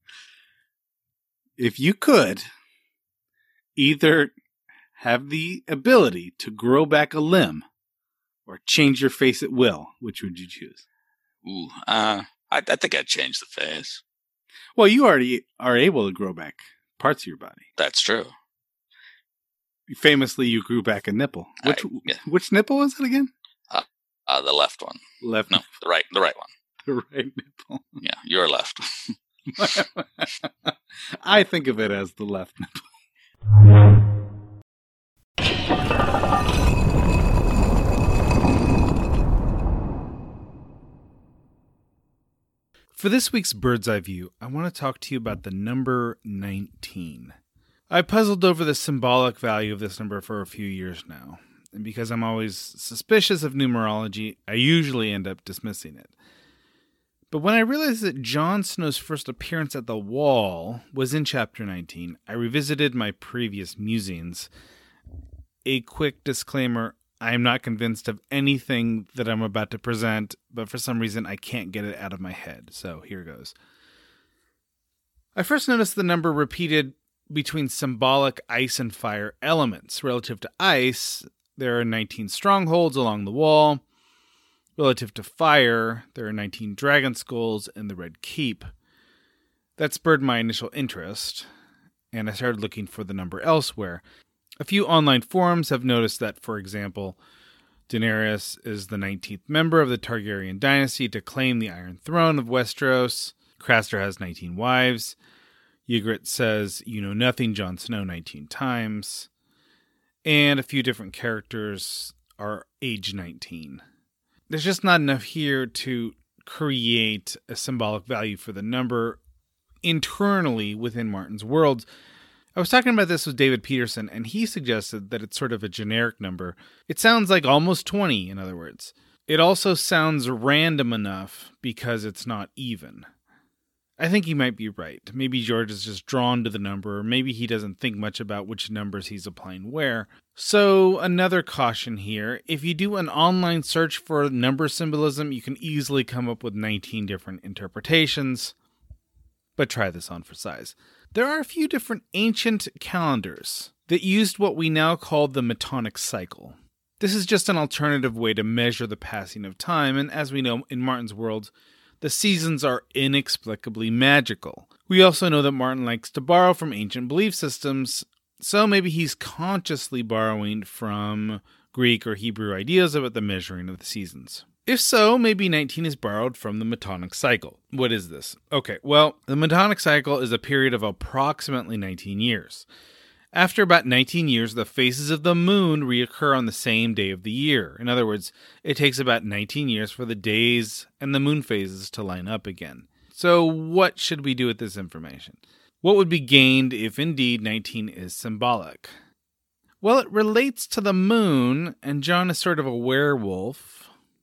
If you could either have the ability to grow back a limb or change your face at will, which would you choose? Ooh, I think I'd change the face. Well, you already are able to grow back parts of your body. That's true. Famously, you grew back a nipple. Which nipple was it again? The left one. Left? No, the right one. The right nipple. Yeah, your left. I think of it as the left nipple. For this week's Bird's Eye View, I want to talk to you about the number 19. I puzzled over the symbolic value of this number for a few years now, and because I'm always suspicious of numerology, I usually end up dismissing it. But when I realized that Jon Snow's first appearance at the Wall was in Chapter 19, I revisited my previous musings. A quick disclaimer, I am not convinced of anything that I'm about to present, but for some reason I can't get it out of my head, so here goes. I first noticed the number repeated between symbolic ice and fire elements. Relative to ice, there are 19 strongholds along the wall. Relative to fire, there are 19 dragon skulls in the Red Keep. That spurred my initial interest, and I started looking for the number elsewhere. A few online forums have noticed that, for example, Daenerys is the 19th member of the Targaryen dynasty to claim the Iron Throne of Westeros. Craster has 19 wives. Ygritte says, "You know nothing, Jon Snow," 19 times. And a few different characters are age 19. There's just not enough here to create a symbolic value for the number internally within Martin's world. I was talking about this with David Peterson, and he suggested that it's sort of a generic number. It sounds like almost 20, in other words. It also sounds random enough because it's not even. I think he might be right. Maybe George is just drawn to the number, or maybe he doesn't think much about which numbers he's applying where. So, another caution here. If you do an online search for number symbolism, you can easily come up with 19 different interpretations. But try this on for size. There are a few different ancient calendars that used what we now call the Metonic cycle. This is just an alternative way to measure the passing of time, and as we know in Martin's world, the seasons are inexplicably magical. We also know that Martin likes to borrow from ancient belief systems, so maybe he's consciously borrowing from Greek or Hebrew ideas about the measuring of the seasons. If so, maybe 19 is borrowed from the Metonic cycle. What is this? Okay, well, the Metonic cycle is a period of approximately 19 years. After about 19 years, the phases of the moon reoccur on the same day of the year. In other words, it takes about 19 years for the days and the moon phases to line up again. So what should we do with this information? What would be gained if indeed 19 is symbolic? Well, it relates to the moon, and Jon is sort of a werewolf.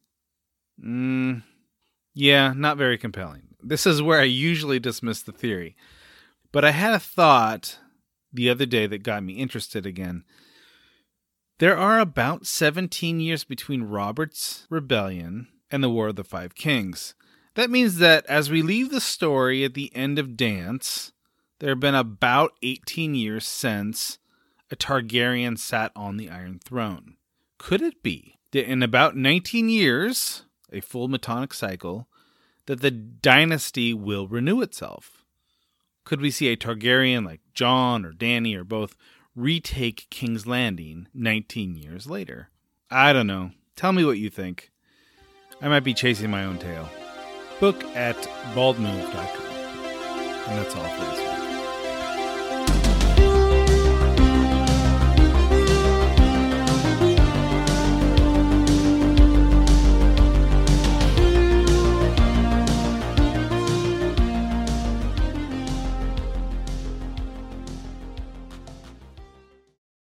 Yeah, not very compelling. This is where I usually dismiss the theory. But I had a thought the other day that got me interested again. There are about 17 years between Robert's rebellion and the War of the Five Kings. That means that as we leave the story at the end of Dance, there have been about 18 years since a Targaryen sat on the Iron Throne. Could it be that in about 19 years, a full Metonic cycle, that the dynasty will renew itself? Could we see a Targaryen like Jon or Dany or both retake King's Landing 19 years later? I don't know. Tell me what you think. I might be chasing my own tail. Book at baldmove.com. And that's all for this week.